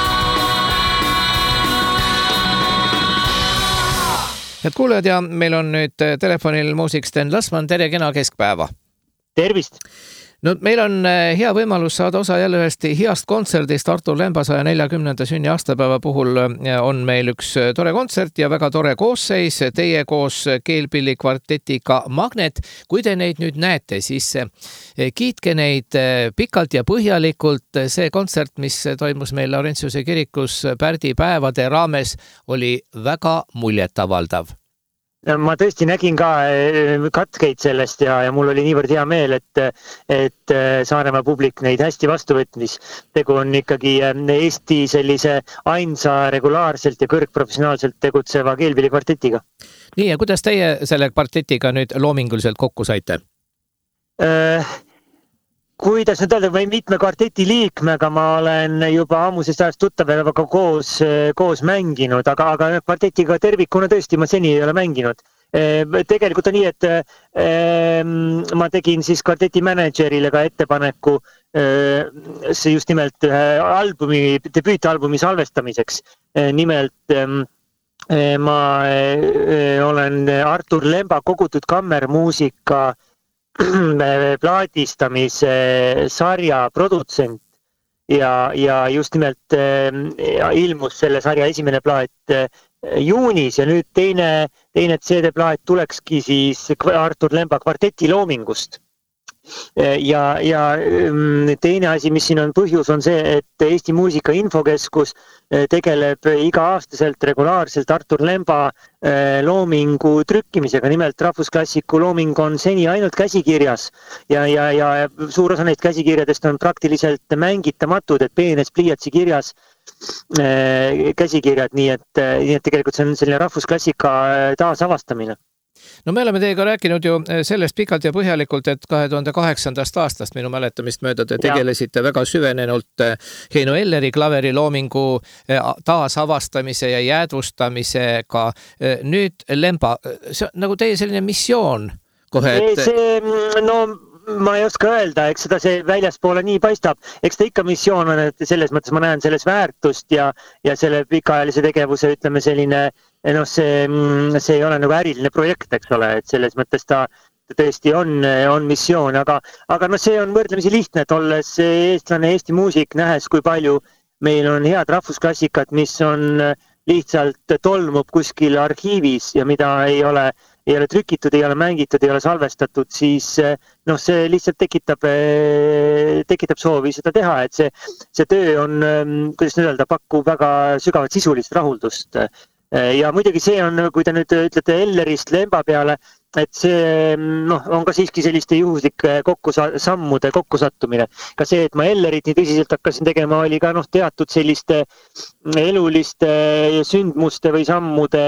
Head kuulajad ja meil on nüüd telefonil muusik Sten Lasman, tere kena keskpäeva! Tervist! No meil on hea võimalus saada osa jälle ühest heast kontserdist. Artur Lemba saja neljakümnenda sünni aastapäeva puhul on meil üks tore kontsert ja väga tore koosseis. Teie koos Keelpilli kvartetiga Magnet. Kui te neid nüüd näete, siis kiitke neid pikalt ja põhjalikult. See kontsert, mis toimus meil Laurentiuse kirikus Pärdi päevade raames, oli väga muljetavaldav. Ma tõesti nägin ka katkeid sellest ja, ja mul oli niivõrd hea meel, et, et Saaremaa publik neid hästi vastu võtmis. Tegu on ikkagi Eesti sellise ainsa regulaarselt ja kõrgprofessionaalselt tegutseva Keelpilli kvartetiga. Nii, ja kuidas teie selle kvartetiga nüüd loominguliselt kokku saite? Äh, Kuidas nüüd öelda, või mitme kvarteti liikmega ma olen juba ammusest ajast tuttav koos, koos mänginud, aga, aga kvartetiga tervikuna tõesti ma seni ei ole mänginud. Tegelikult on nii, et eh, ma tegin siis kvarteti managerile ka ettepaneku eh, see just nimelt albumi, debüütalbumi salvestamiseks. Eh, nimelt eh, ma eh, olen Artur Lemba kogutud kammermuusika plaadistamise sarja produtsent ja, ja just nimelt äh, ilmus selle sarja esimene plaat äh, juunis ja nüüd teine, teine C D-plaat tulekski siis Artur Lemba kvarteti loomingust. Ja, ja teine asi, mis siin on põhjus, on see, et Eesti Muusika Infokeskus tegeleb iga-aastaselt regulaarselt Artur Lemba loomingu trükkimisega. Nimelt rahvusklassiku looming on seni ainult käsikirjas ja, ja, ja suur osa neist käsikirjadest on praktiliselt mängitamatud, et peenes pliiatsi kirjas käsikirjad, nii et, nii et tegelikult see on selline rahvusklassika taasavastamine. No me oleme teiega rääkinud ju sellest pikalt ja põhjalikult, et kahe tuhande kaheksandast aastast minu mäletamist mööda te tegelesite väga süvenenult Heino Elleri klaveri loomingu taasavastamise ja jäädvustamisega. Nüüd Lemba, see on nagu teie selline missioon kohe, et... See, no ma ei oska öelda, eks seda see väljaspoole nii paistab. Eks ta ikka missioon on, et selles mõttes ma näen selles väärtust ja, ja selle pikaajalise tegevuse, ütleme selline, noh, see, see ei ole nagu äriline projekt, eks ole, et selles mõttes ta tõesti on, on missioon, aga, aga no see on võrdlemisi lihtne, et olles eestlane, Eesti muusik, nähes, kui palju meil on head rahvusklassikat, mis on lihtsalt tolmub kuskil arhiivis ja mida ei ole ei ole trükitud, ei ole mängitud, ei ole salvestatud, siis noh, see lihtsalt tekitab, tekitab soovi seda teha, et see, see töö on, kuidas nüüd öelda, pakub väga sügavat sisulist rahuldust. Ja muidugi see on, kui te nüüd ütlete Ellerist Lemba peale, et see noh, on ka siiski selliste juhuslike kokkusa- sammude kokkusattumine. Ka see, et ma Ellerit nii tõsiselt hakkasin tegema, oli ka noh, teatud selliste eluliste sündmuste või sammude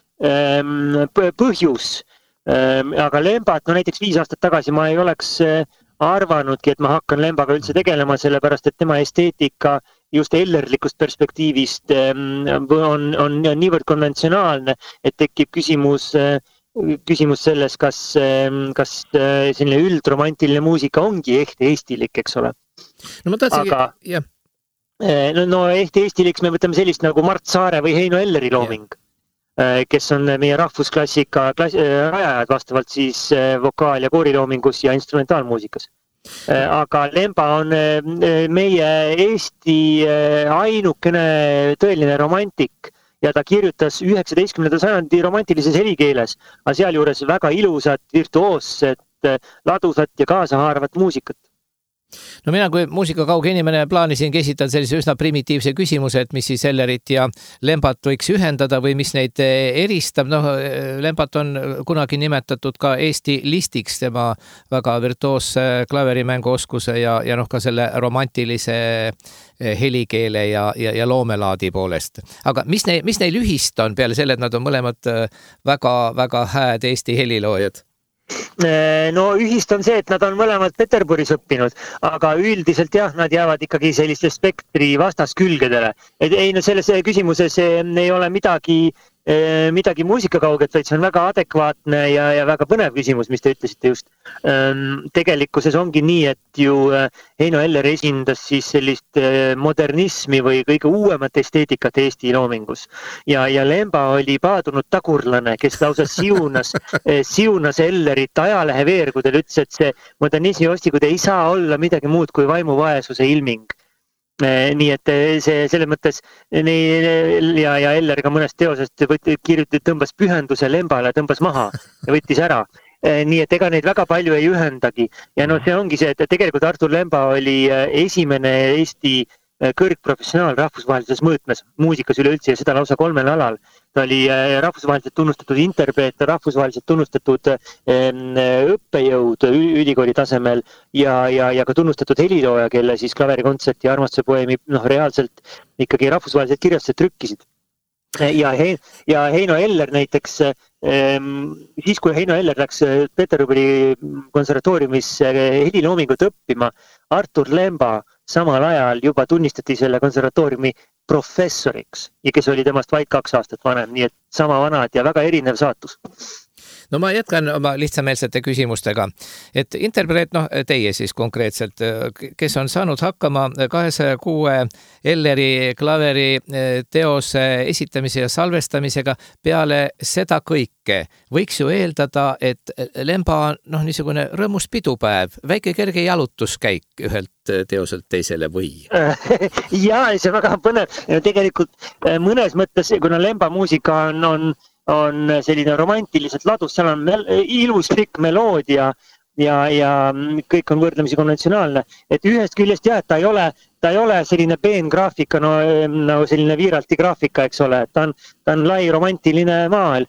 põhjus, aga Lembat, no näiteks viis aastat tagasi ma ei oleks arvanudki, et ma hakkan Lembaga üldse tegelema, sellepärast et tema esteetika just ellerlikust perspektiivist on, on niivõrd konventsionaalne, et tekib küsimus, küsimus selles, kas, kas selline üldromantiline muusika ongi ehte eestilik, eks ole. No ma tahtsingi, aga, jah. No, no ehte eestiliks me võtame sellist nagu Mart Saare või Heino Elleri looming. Ja. Kes on meie rahvusklassika klass, rajajad vastavalt siis vokaal- ja kooriloomingus ja instrumentaalmuusikas. Aga Lemba on meie Eesti ainukene tõeline romantik ja ta kirjutas üheksateistkümnenda sajandi romantilises helikeeles, aga sealjuures väga ilusat, virtuoosset, ladusat ja kaasahaarvat muusikat. No mina kui muusikakauge inimene plaanisingi esitada sellise üsna primitiivse küsimuse, et mis siis Ellerit ja Lembat võiks ühendada või mis neid eristab. Noh, Lembat on kunagi nimetatud ka Eesti listiks tema väga virtuoosse klaverimänguoskuse ja, ja noh ka selle romantilise helikeele ja, ja, ja loomelaadi poolest. Aga mis, ne, mis neil ühist on peale selle, et nad on mõlemad väga, väga hääd Eesti heliloojad? No ühist on see, et nad on mõlemad Peterburis õppinud, aga üldiselt jah, nad jäävad ikkagi selliste spektri vastaskülgedele. Et ei, no selles küsimuses ei ole midagi, midagi muusikakauget, vaid see on väga adekvaatne ja, ja väga põnev küsimus, mis te ütlesite just. Tegelikkuses ongi nii, et ju Heino Eller esindas siis sellist modernismi või kõige uuemat esteetikat Eesti loomingus. Ja, ja Lemba oli paadunud tagurlane, kes lausa siunas, siunas Ellerit ajalehe veergudel, ütles, et see modernismi ostikud ei saa olla midagi muud kui vaimuvaesuse ilming. Nii et see selles mõttes nii, ja, ja Eller ka mõnest teosest kirjuti, tõmbas pühenduse Lembale, tõmbas maha ja võttis ära. Nii et ega neid väga palju ei ühendagi. Ja no see ongi see, et tegelikult Artur Lemba oli esimene Eesti kõrgprofessionaal rahvusvahelises mõõtmes muusikas üleüldse ja seda lausa kolmel alal. Ta oli rahvusvaheliselt tunnustatud interpreet, rahvusvaheliselt tunnustatud õppejõud ülikooli tasemel ja, ja, ja ka tunnustatud helilooja, kelle siis klaverikontsert ja armastuse poemi noh, reaalselt ikkagi rahvusvahelised kirjastused trükkisid. Ja, He, ja Heino Eller näiteks, siis kui Heino Eller läks Peterburi konservatooriumis heliloomingut õppima, Artur Lemba samal ajal juba tunnistati selle konservatooriumi professoriks ja kes oli temast vaid kaks aastat vanem, nii et sama vanad ja väga erinev saatus. No ma jätkan oma lihtsameelsete küsimustega, et interpreet, noh teie siis konkreetselt, kes on saanud hakkama kahesaja kuue Elleri klaveri teose esitamise ja salvestamisega peale seda kõike, võiks ju eeldada, et Lemba on noh, niisugune rõõmus pidupäev, väike kerge jalutuskäik ühelt teoselt teisele või? Ja, see on väga põnev. Tegelikult mõnes mõttes, kuna Lemba muusika on, on on selline romantiliselt ladus, seal on ilus pikk meloodia ja, ja kõik on võrdlemisi konventsionaalne, et ühest küljest jah, et ta ei ole, ta ei ole selline peen graafika, no, no selline viiralti graafika, eks ole, ta on, ta on lai romantiline maal,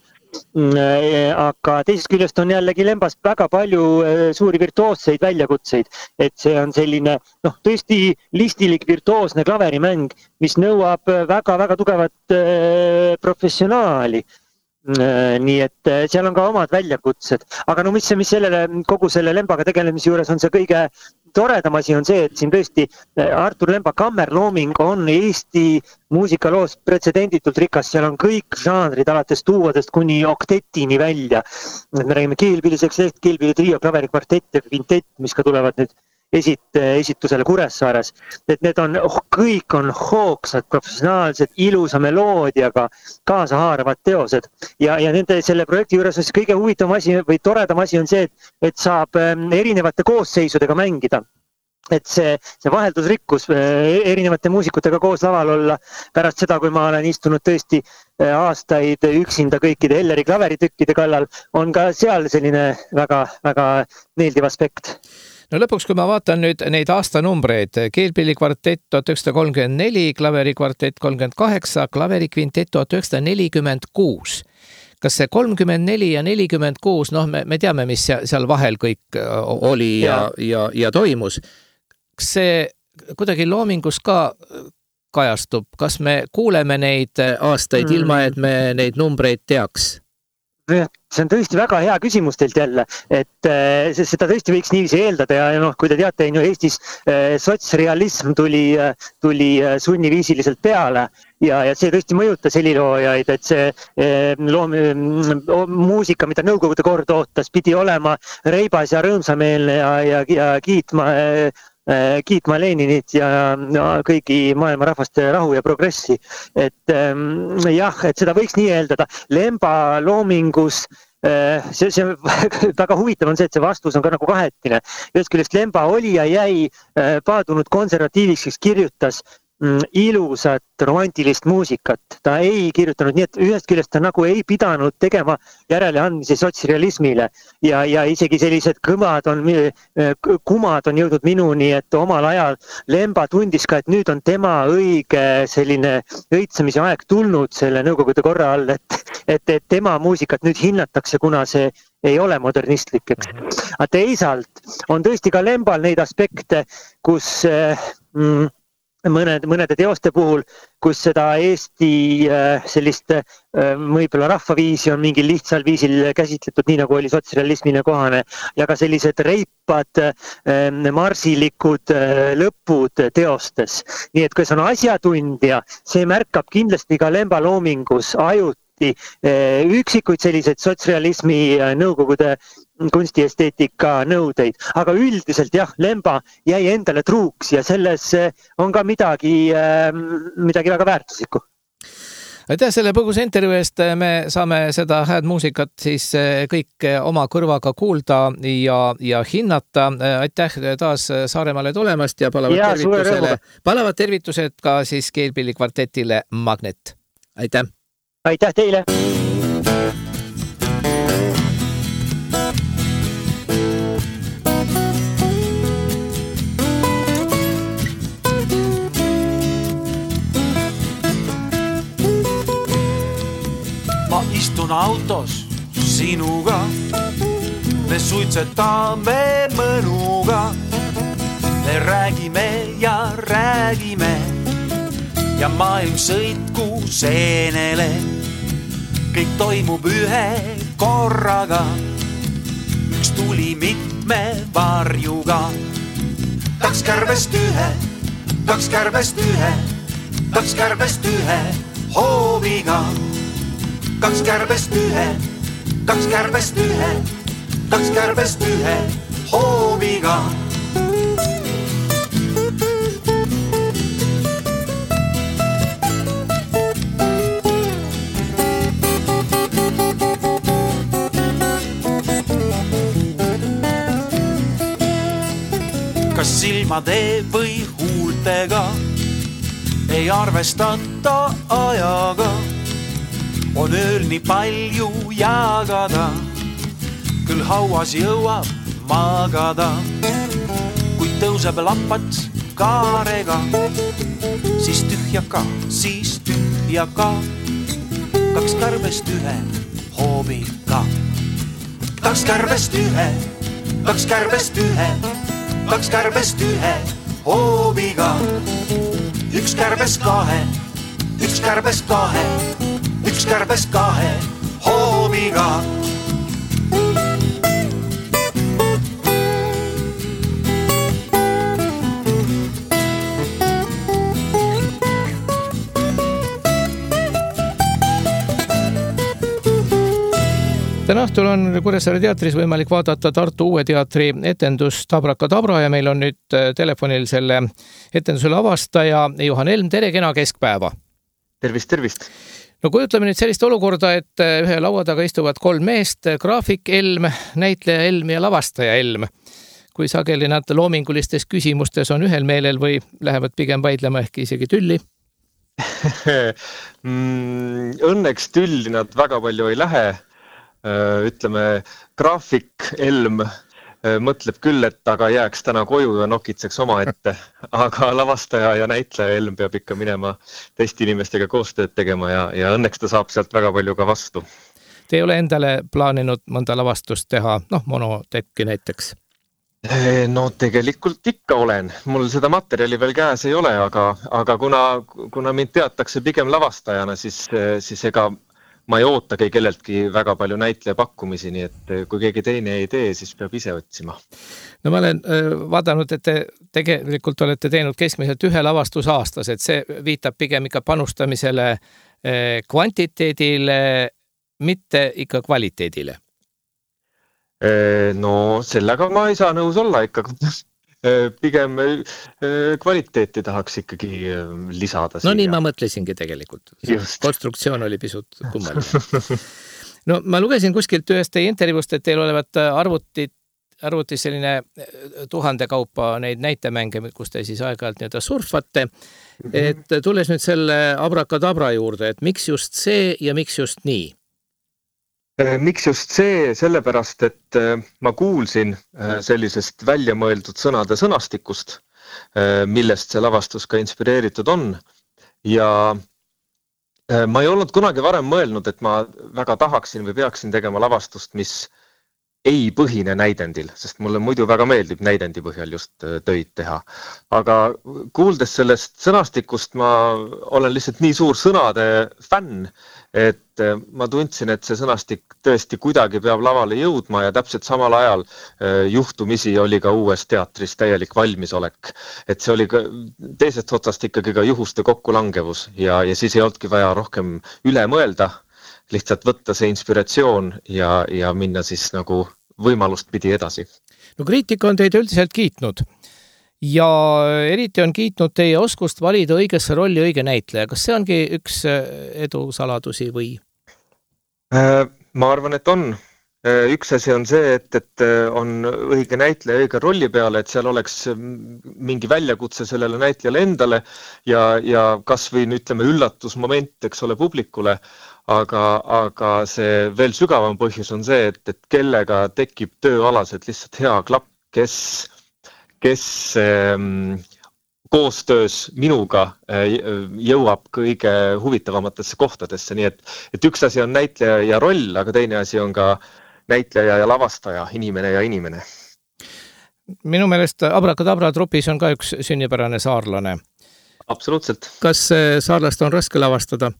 aga teisest küljest on jällegi Lembas väga palju suuri virtuoosseid väljakutseid, et see on selline noh, tõesti listilik virtuoosne klaverimäng, mis nõuab väga-väga tugevat professionaali. Nii et seal on ka omad väljakutsed, aga no mis, mis sellele, kogu selle Lembaga tegelemise juures on see kõige toredam asi on see, et siin tõesti Artur Lemba kammerlooming on Eesti muusikaloos pretsedenditult rikas, seal on kõik žanrid alates tuuadest kuni oktetini välja. Me räägime keelpilliseks, keelpilli trio, klaverikvartett ja kvintett, mis ka tulevad nüüd esit, esitusele Kuressaares. Et need on, oh, kõik on hoogsad, professionaalsed, ilusa meloodiaga kaasahaaravad teosed. Ja, ja nende selle projekti juures on kõige huvitavam asi või toredam asi on see, et, et saab erinevate koosseisudega mängida. et see, see vaheldusrikkus erinevate muusikutega koos laval olla pärast seda, kui ma olen istunud tõesti aastaid üksinda kõikide Elleri klaveritükkide kallal, on ka seal selline väga, väga meeldiv aspekt. No lõpuks, kui ma vaatan nüüd neid aastanumbreid, keelpillikvartett tuhat üheksasada kolmkümmend neli, klaverikvartett kolmkümmend kaheksa, klaverikvintett tuhat üheksasada nelikümmend kuus. Kas see kolmkümmend neli ja nelikümmend kuus, noh, me, me teame, mis seal vahel kõik oli ja, ja, ja toimus. Kas see kuidagi loomingus ka kajastub? Kas me kuuleme neid aastaid mm. ilma, et me neid numbreid teaks? See on tõesti väga hea küsimus teilt jälle, et seda tõesti võiks niiviisi eeldada ja noh, kui te teate, Eestis sotsrealism tuli, tuli sunniviisiliselt peale ja, ja see tõesti mõjutas heliloojaid, et see loom, muusika, mida Nõukogude kord ootas, pidi olema reibas ja rõõmsameelne ja, ja, ja kiitma kiitma Leninit ja, ja kõigi maailma rahvaste rahu ja progressi. Et ähm, jah, et seda võiks nii eeldada. Lemba loomingus, äh, see, see väga huvitav on see, et see vastus on ka nagu kahetine. Ühest küljest Lemba oli ja jäi äh, paadunud konservatiiviks, kes kirjutas mm, ilusat romantilist muusikat. Ta ei kirjutanud nii, et ühest küljest ta nagu ei pidanud tegema järeleandmisi sotsrealismile ja, ja isegi sellised kõmad on, kumad on jõudnud minuni, et omal ajal Lemba tundis ka, et nüüd on tema õige selline õitsemise aeg tulnud selle Nõukogude korra all, et, et, et tema muusikat nüüd hinnatakse, kuna see ei ole modernistlik. Aga teisalt on tõesti ka Lembal neid aspekte, kus mm, mõned, mõnede teoste puhul, kus seda Eesti sellist võib-olla rahvaviisi on mingil lihtsal viisil käsitletud, nii nagu oli sotsrealismine kohane, ja ka sellised reipad, marsilikud lõpud teostes. Nii et kes on asjatundja, see märkab kindlasti ka Lemba loomingus ajuti üksikuid selliseid sotsrealismi Nõukogude kunstiesteetika nõudeid. Aga üldiselt jah, Lemba jäi endale truuks ja selles on ka midagi, midagi väga väärtuslikku. Aitäh selle põgusa intervjuu eest, me saame seda hääd muusikat siis kõik oma kõrvaga kuulda ja, ja hinnata. Aitäh taas Saaremaale tulemast ja palavat, ja, tervitusele, palavat tervitused ka siis keelpillikvartetile Magnet. Aitäh! Aitäh teile! Ma istun autos sinuga, me suitsetame mõnuga, me räägime ja räägime ja maailm sõitku seenele. Kõik toimub ühe korraga, üks tuli mitme varjuga. Kaks kärbest ühe, kaks kärbest ühe, kaks kärbest ühe hooviga. Kaks kärbest ühe, kaks kärbest ühe, kaks kärbest ühe hooviga. Kas silmade või huultega ei arvestata ajaga, on ööl nii palju jagada, küll hauas jõuab magada. Kui tõuseb lapats kaarega, siis tühja ka, siis tühja ka, kaks kärbest ühe hooviga. Kaks kärbest ühe, kaks kärbest ühe, kaks kärbest ühe hooviga. Üks kärbest kahe, üks kärbest kahe, üks kärbest kahe hooviga. Täna õhtul on Kuressaare teatris võimalik vaadata Tartu Uue teatri etendust Abrakadabra ja meil on nüüd telefonil selle etenduse lavastaja Juhan Helm. Tere, kena keskpäeva! Tervist, tervist! No kujutleme nüüd sellist olukorda, et ühe laua taga istuvad kolm meest, graafik Helm, näitleja Helm ja lavastaja Helm. kui sageli nad loomingulistes küsimustes on ühel meelel või lähevad pigem vaidlema ehk isegi tülli? Õnneks tülli nad väga palju ei lähe. Ütleme, graafik Elm mõtleb küll, et aga jääks täna koju ja nokitseks oma ette, aga lavastaja ja näitleja Elm peab ikka minema teiste inimestega koostööd tegema ja, ja õnneks ta saab sealt väga palju ka vastu. Te ei ole endale plaaninud mõnda lavastust teha, noh, monotekki näiteks? No tegelikult ikka olen. Mul seda materjali veel käes ei ole, aga, aga kuna, kuna mind teatakse pigem lavastajana, siis, siis ega ma ei ootagi kelleltki väga palju näitleja pakkumisi, nii et kui keegi teine ei tee, siis peab ise otsima. No ma olen vaadanud, et te tegelikult olete teinud keskmiselt ühe lavastus aastas, et see viitab pigem ikka panustamisele kvantiteedile, mitte ikka kvaliteedile. No sellega ma ei saa nõus olla ikka. Pigem kvaliteeti tahaks ikkagi lisada. No nii ma mõtlesingi tegelikult. Just. Konstruktsioon oli pisut kummaline. No ma lugesin kuskilt ühest teie intervjuust, et teil olevat arvutit, arvutis selline tuhande kaupa neid näitemänge, kus te siis aeg-ajalt nii-öelda surfate. Et tulles nüüd selle abrakadabra juurde, et miks just see ja miks just nii? Miks just see? Sellepärast, et ma kuulsin sellisest välja mõeldud sõnade sõnastikust, millest see lavastus ka inspireeritud on. Ja ma ei olnud kunagi varem mõelnud, et ma väga tahaksin või peaksin tegema lavastust, mis ei põhine näidendil, sest mulle muidu väga meeldib näidendi põhjal just töid teha. Aga kuuldes sellest sõnastikust ma olen lihtsalt nii suur sõnade fänn, et ma tundsin, et see sõnastik tõesti kuidagi peab lavale jõudma ja täpselt samal ajal juhtumisi oli ka uues teatris täielik valmisolek. Et see oli ka teisest otsast ikkagi ka juhuste kokkulangevus ja, ja siis ei olnudki vaja rohkem üle mõelda, lihtsalt võtta see inspiratsioon ja, ja minna siis nagu võimalust pidi edasi. No kriitika on teid üldiselt kiitnud ja eriti on kiitnud teie oskust valida õigesse rolli õige näitleja. Kas see ongi üks edu saladusi või? Ma arvan, et on. Üks asi on see, et, et on õige näitleja õige rolli peale, et seal oleks mingi väljakutse sellele näitlejale endale ja, ja kas või ütleme üllatusmoment, eks ole, publikule, aga, aga see veel sügavam põhjus on see, et, et kellega tekib tööalaselt lihtsalt hea klapp, kes, kes ähm, koostöös minuga jõuab kõige huvitavamatesse kohtadesse, nii et, et üks asi on näitleja ja roll, aga teine asi on ka näitleja ja lavastaja, inimene ja inimene. Minu meelest Abrakadabra trupis on ka üks sünnipärane saarlane. Absoluutselt. Kas saarlast on raske lavastada?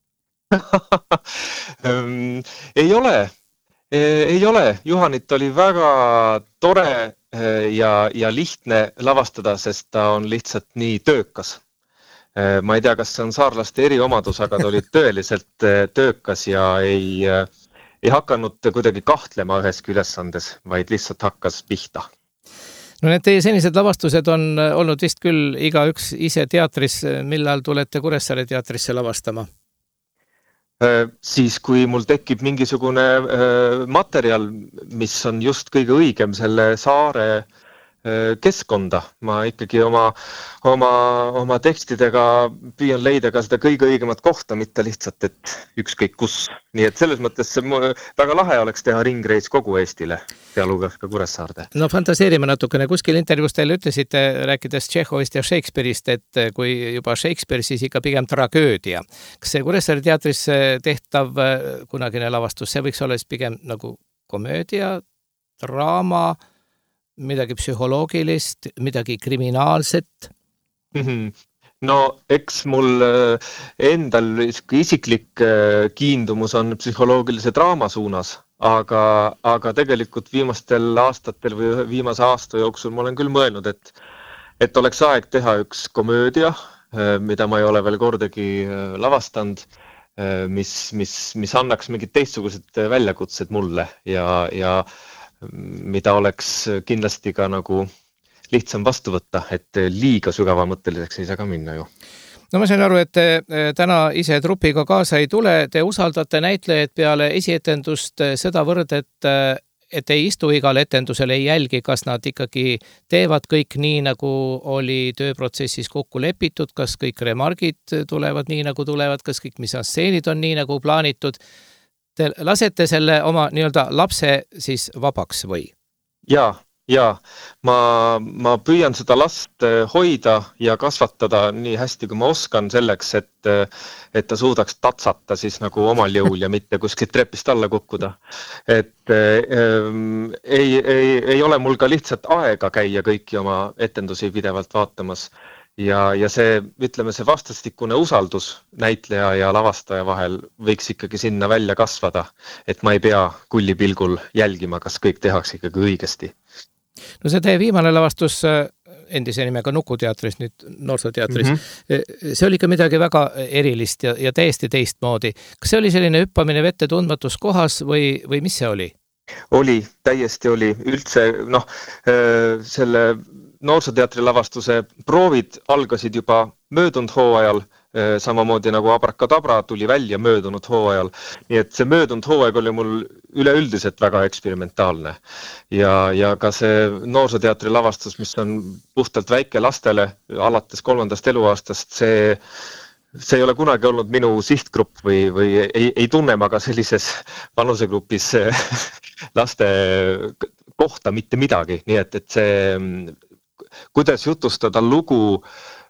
ei ole. Ei ole. Juhanit oli väga tore ja, ja lihtne lavastada, sest ta on lihtsalt nii töökas. Ma ei tea, kas see on saarlaste eriomadus, aga ta oli tõeliselt töökas ja ei... ei hakanud kuidagi kahtlema üheski ülesandes, vaid lihtsalt hakkas pihta. No need teie senised lavastused on olnud vist küll iga üks ise teatris, millal tulete Kuressaare teatrisse lavastama? Siis, kui mul tekib mingisugune materjal, mis on just kõige õigem selle saare keskkonda. Ma ikkagi oma, oma, oma tekstidega püüan leida ka seda kõige õigemat kohta, mitte lihtsalt, et ükskõik kus. Nii et selles mõttes väga lahe oleks teha ringreis kogu Eestile, sealhulgas ka Kuressaarde. No fantaseerime natukene. Kuskil intervjuus teile ütlesite, rääkides Tšehhovist ja Shakespeare'ist, et kui juba Shakespeare, siis ikka pigem tragöödia. Kas see Kuressaare teatris tehtav kunagine lavastus, see võiks olla pigem nagu komöödia, draama, midagi psühholoogilist, midagi kriminaalset? No eks mul endal isiklik kiindumus on psühholoogilise draama suunas, aga, aga tegelikult viimastel aastatel või viimase aasta jooksul ma olen küll mõelnud, et, et oleks aeg teha üks komöödia, mida ma ei ole veel kordagi lavastanud, mis, mis, mis annaks mingid teistsugused väljakutsed mulle ja, ja mida oleks kindlasti ka nagu lihtsam vastu võtta, et liiga sügavamõtteliseks ei saa ka minna ju. No ma sain aru, et te täna ise trupiga kaasa ei tule, te usaldate näitlejaid peale esietendust sedavõrd, et et ei istu igal etendusel, ei jälgi, kas nad ikkagi teevad kõik nii, nagu oli tööprotsessis kokku lepitud, kas kõik remargid tulevad nii, nagu tulevad, kas kõik misanstseenid on nii, nagu plaanitud. Te lasete selle oma nii-öelda lapse siis vabaks või? Jaa. Jaa, ma, ma püüan seda last hoida ja kasvatada nii hästi, kui ma oskan selleks, et, et ta suudaks tatsata siis nagu omal jõul ja mitte kuskilt trepist alla kukkuda. Et ähm, ei, ei, ei ole mul ka lihtsalt aega käia kõiki oma etendusi pidevalt vaatamas. Ja, ja see, ütleme, see vastastikune usaldus näitleja ja lavastaja vahel võiks ikkagi sinna välja kasvada, et ma ei pea kulli pilgul jälgima, kas kõik tehakse ikkagi õigesti. No see teie viimane lavastus endise nimega Nukuteatris, nüüd Noorsooteatris, mm-hmm. see oli ka midagi väga erilist ja, ja täiesti teistmoodi. Kas see oli selline hüppamine vette tundmatus kohas või, või mis see oli? Oli, täiesti oli. Üldse, noh, selle Noorsooteatri lavastuse proovid algasid juba möödunud hooajal, samamoodi nagu Abrakadabra tuli välja möödunud hooajal. Nii et see möödunud hooaeg oli mul üleüldiselt väga eksperimentaalne. Ja, ja ka see Noorsooteatri lavastus, mis on puhtalt väike lastele alates kolmandast eluaastast, see, see ei ole kunagi olnud minu sihtgrupp või, või ei, ei tunne ma ka sellises vanusegrupis laste kohta mitte midagi. Nii et, et see, kuidas jutustada lugu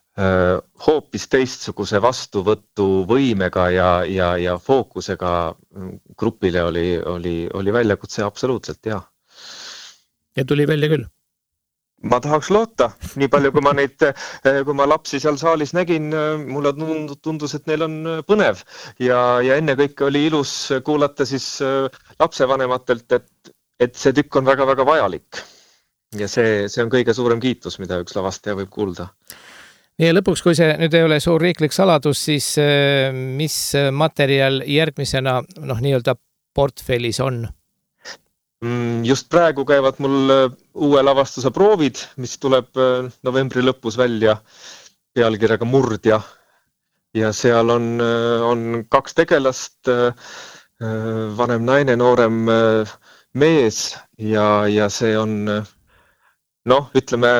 hoopis teistsuguse vastuvõttu võimega ja, ja, ja fookusega grupile oli, oli, oli väljakutse absoluutselt, jah. Ja tuli välja küll? Ma tahaks loota. Nii palju, kui ma neid, kui ma lapsi seal saalis nägin, mulle tundus, et neil on põnev. Ja, ja enne kõik oli ilus kuulata siis lapsevanematelt, et, et see tükk on väga-väga vajalik. Ja see, see on kõige suurem kiitus, mida üks lavastaja võib kuulda. Ja lõpuks, kui see nüüd ei ole suur riiklik saladus, siis mis materjal järgmisena noh, nii-öelda portfellis on? Just praegu käivad mul uue lavastuse proovid, mis tuleb novembri lõpus välja pealkirjaga Murdja. Ja seal on, on kaks tegelast, vanem naine, noorem mees ja, ja see on, noh, ütleme,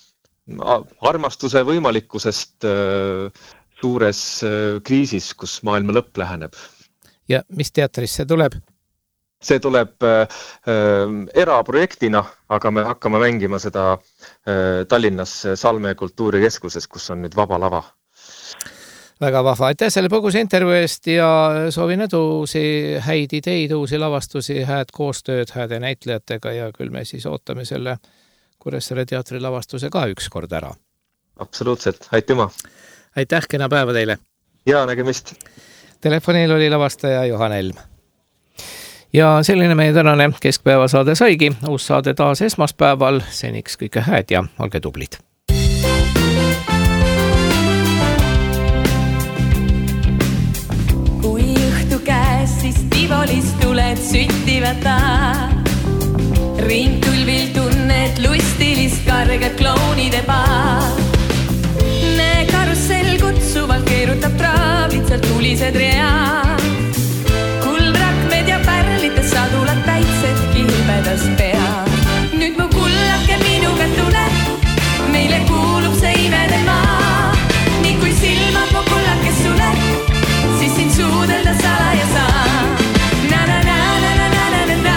armastuse võimalikkusest suures kriisis, kus maailma lõpp läheneb. Ja mis teatris see tuleb? See tuleb äh, eraprojektina, aga me hakkame mängima seda äh, Tallinnas Salme kultuurikeskuses, kus on nüüd vaba lava. Väga vahva. Aitäh selle põgusa intervjuu eest ja soovin edu uusi häid ideid, uusi lavastusi, hääd koostööd hääde näitlejatega ja küll me siis ootame selle Kuressaare teatri lavastuse ka ükskord ära. Absoluutselt, aitüma. Aitäh, kena päeva teile. Ja nägemist. Telefonil oli lavastaja Johan Helm. Ja selline meie tänane keskpäevasaade saigi. Uus saade taas esmaspäeval. Seniks kõike hääd ja olge tublid. Kui õhtu käes, siis Tivolis tuled süttivad taas. Ringtulvil tunned lustilist kargad klounide paar. Näe karussell kutsuvalt keerutab traab, lihtsalt tulised read. Kuldrakmed ja pärlite sadulad päitsed kilbedas pea. Nüüd mu kullake minuga tule, meile kuulub see imede maa. Nii kui silmad mu kullake sule, siis siin suudelda salaja saa. Na na na na na na na na na.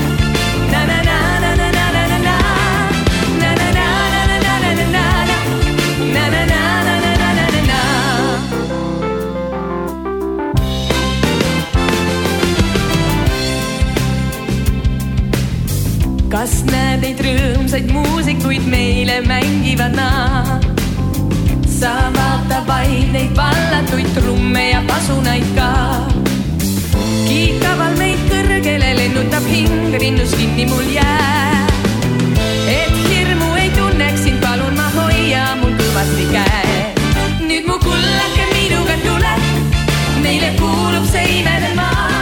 Kas näed neid rõõmsaid muusikuid meile mängivad naa? Sa vaata vaid neid vallatuid trumme ja pasunaid ka. Kiikaval meid kõrgele lennutab hing, rinnus kinni mul jää. Et hirmu ei tunneksin, palun ma hoia mul kõvasti käe. Nüüd mu kullake minuga tule, meile kuulub see imede maa.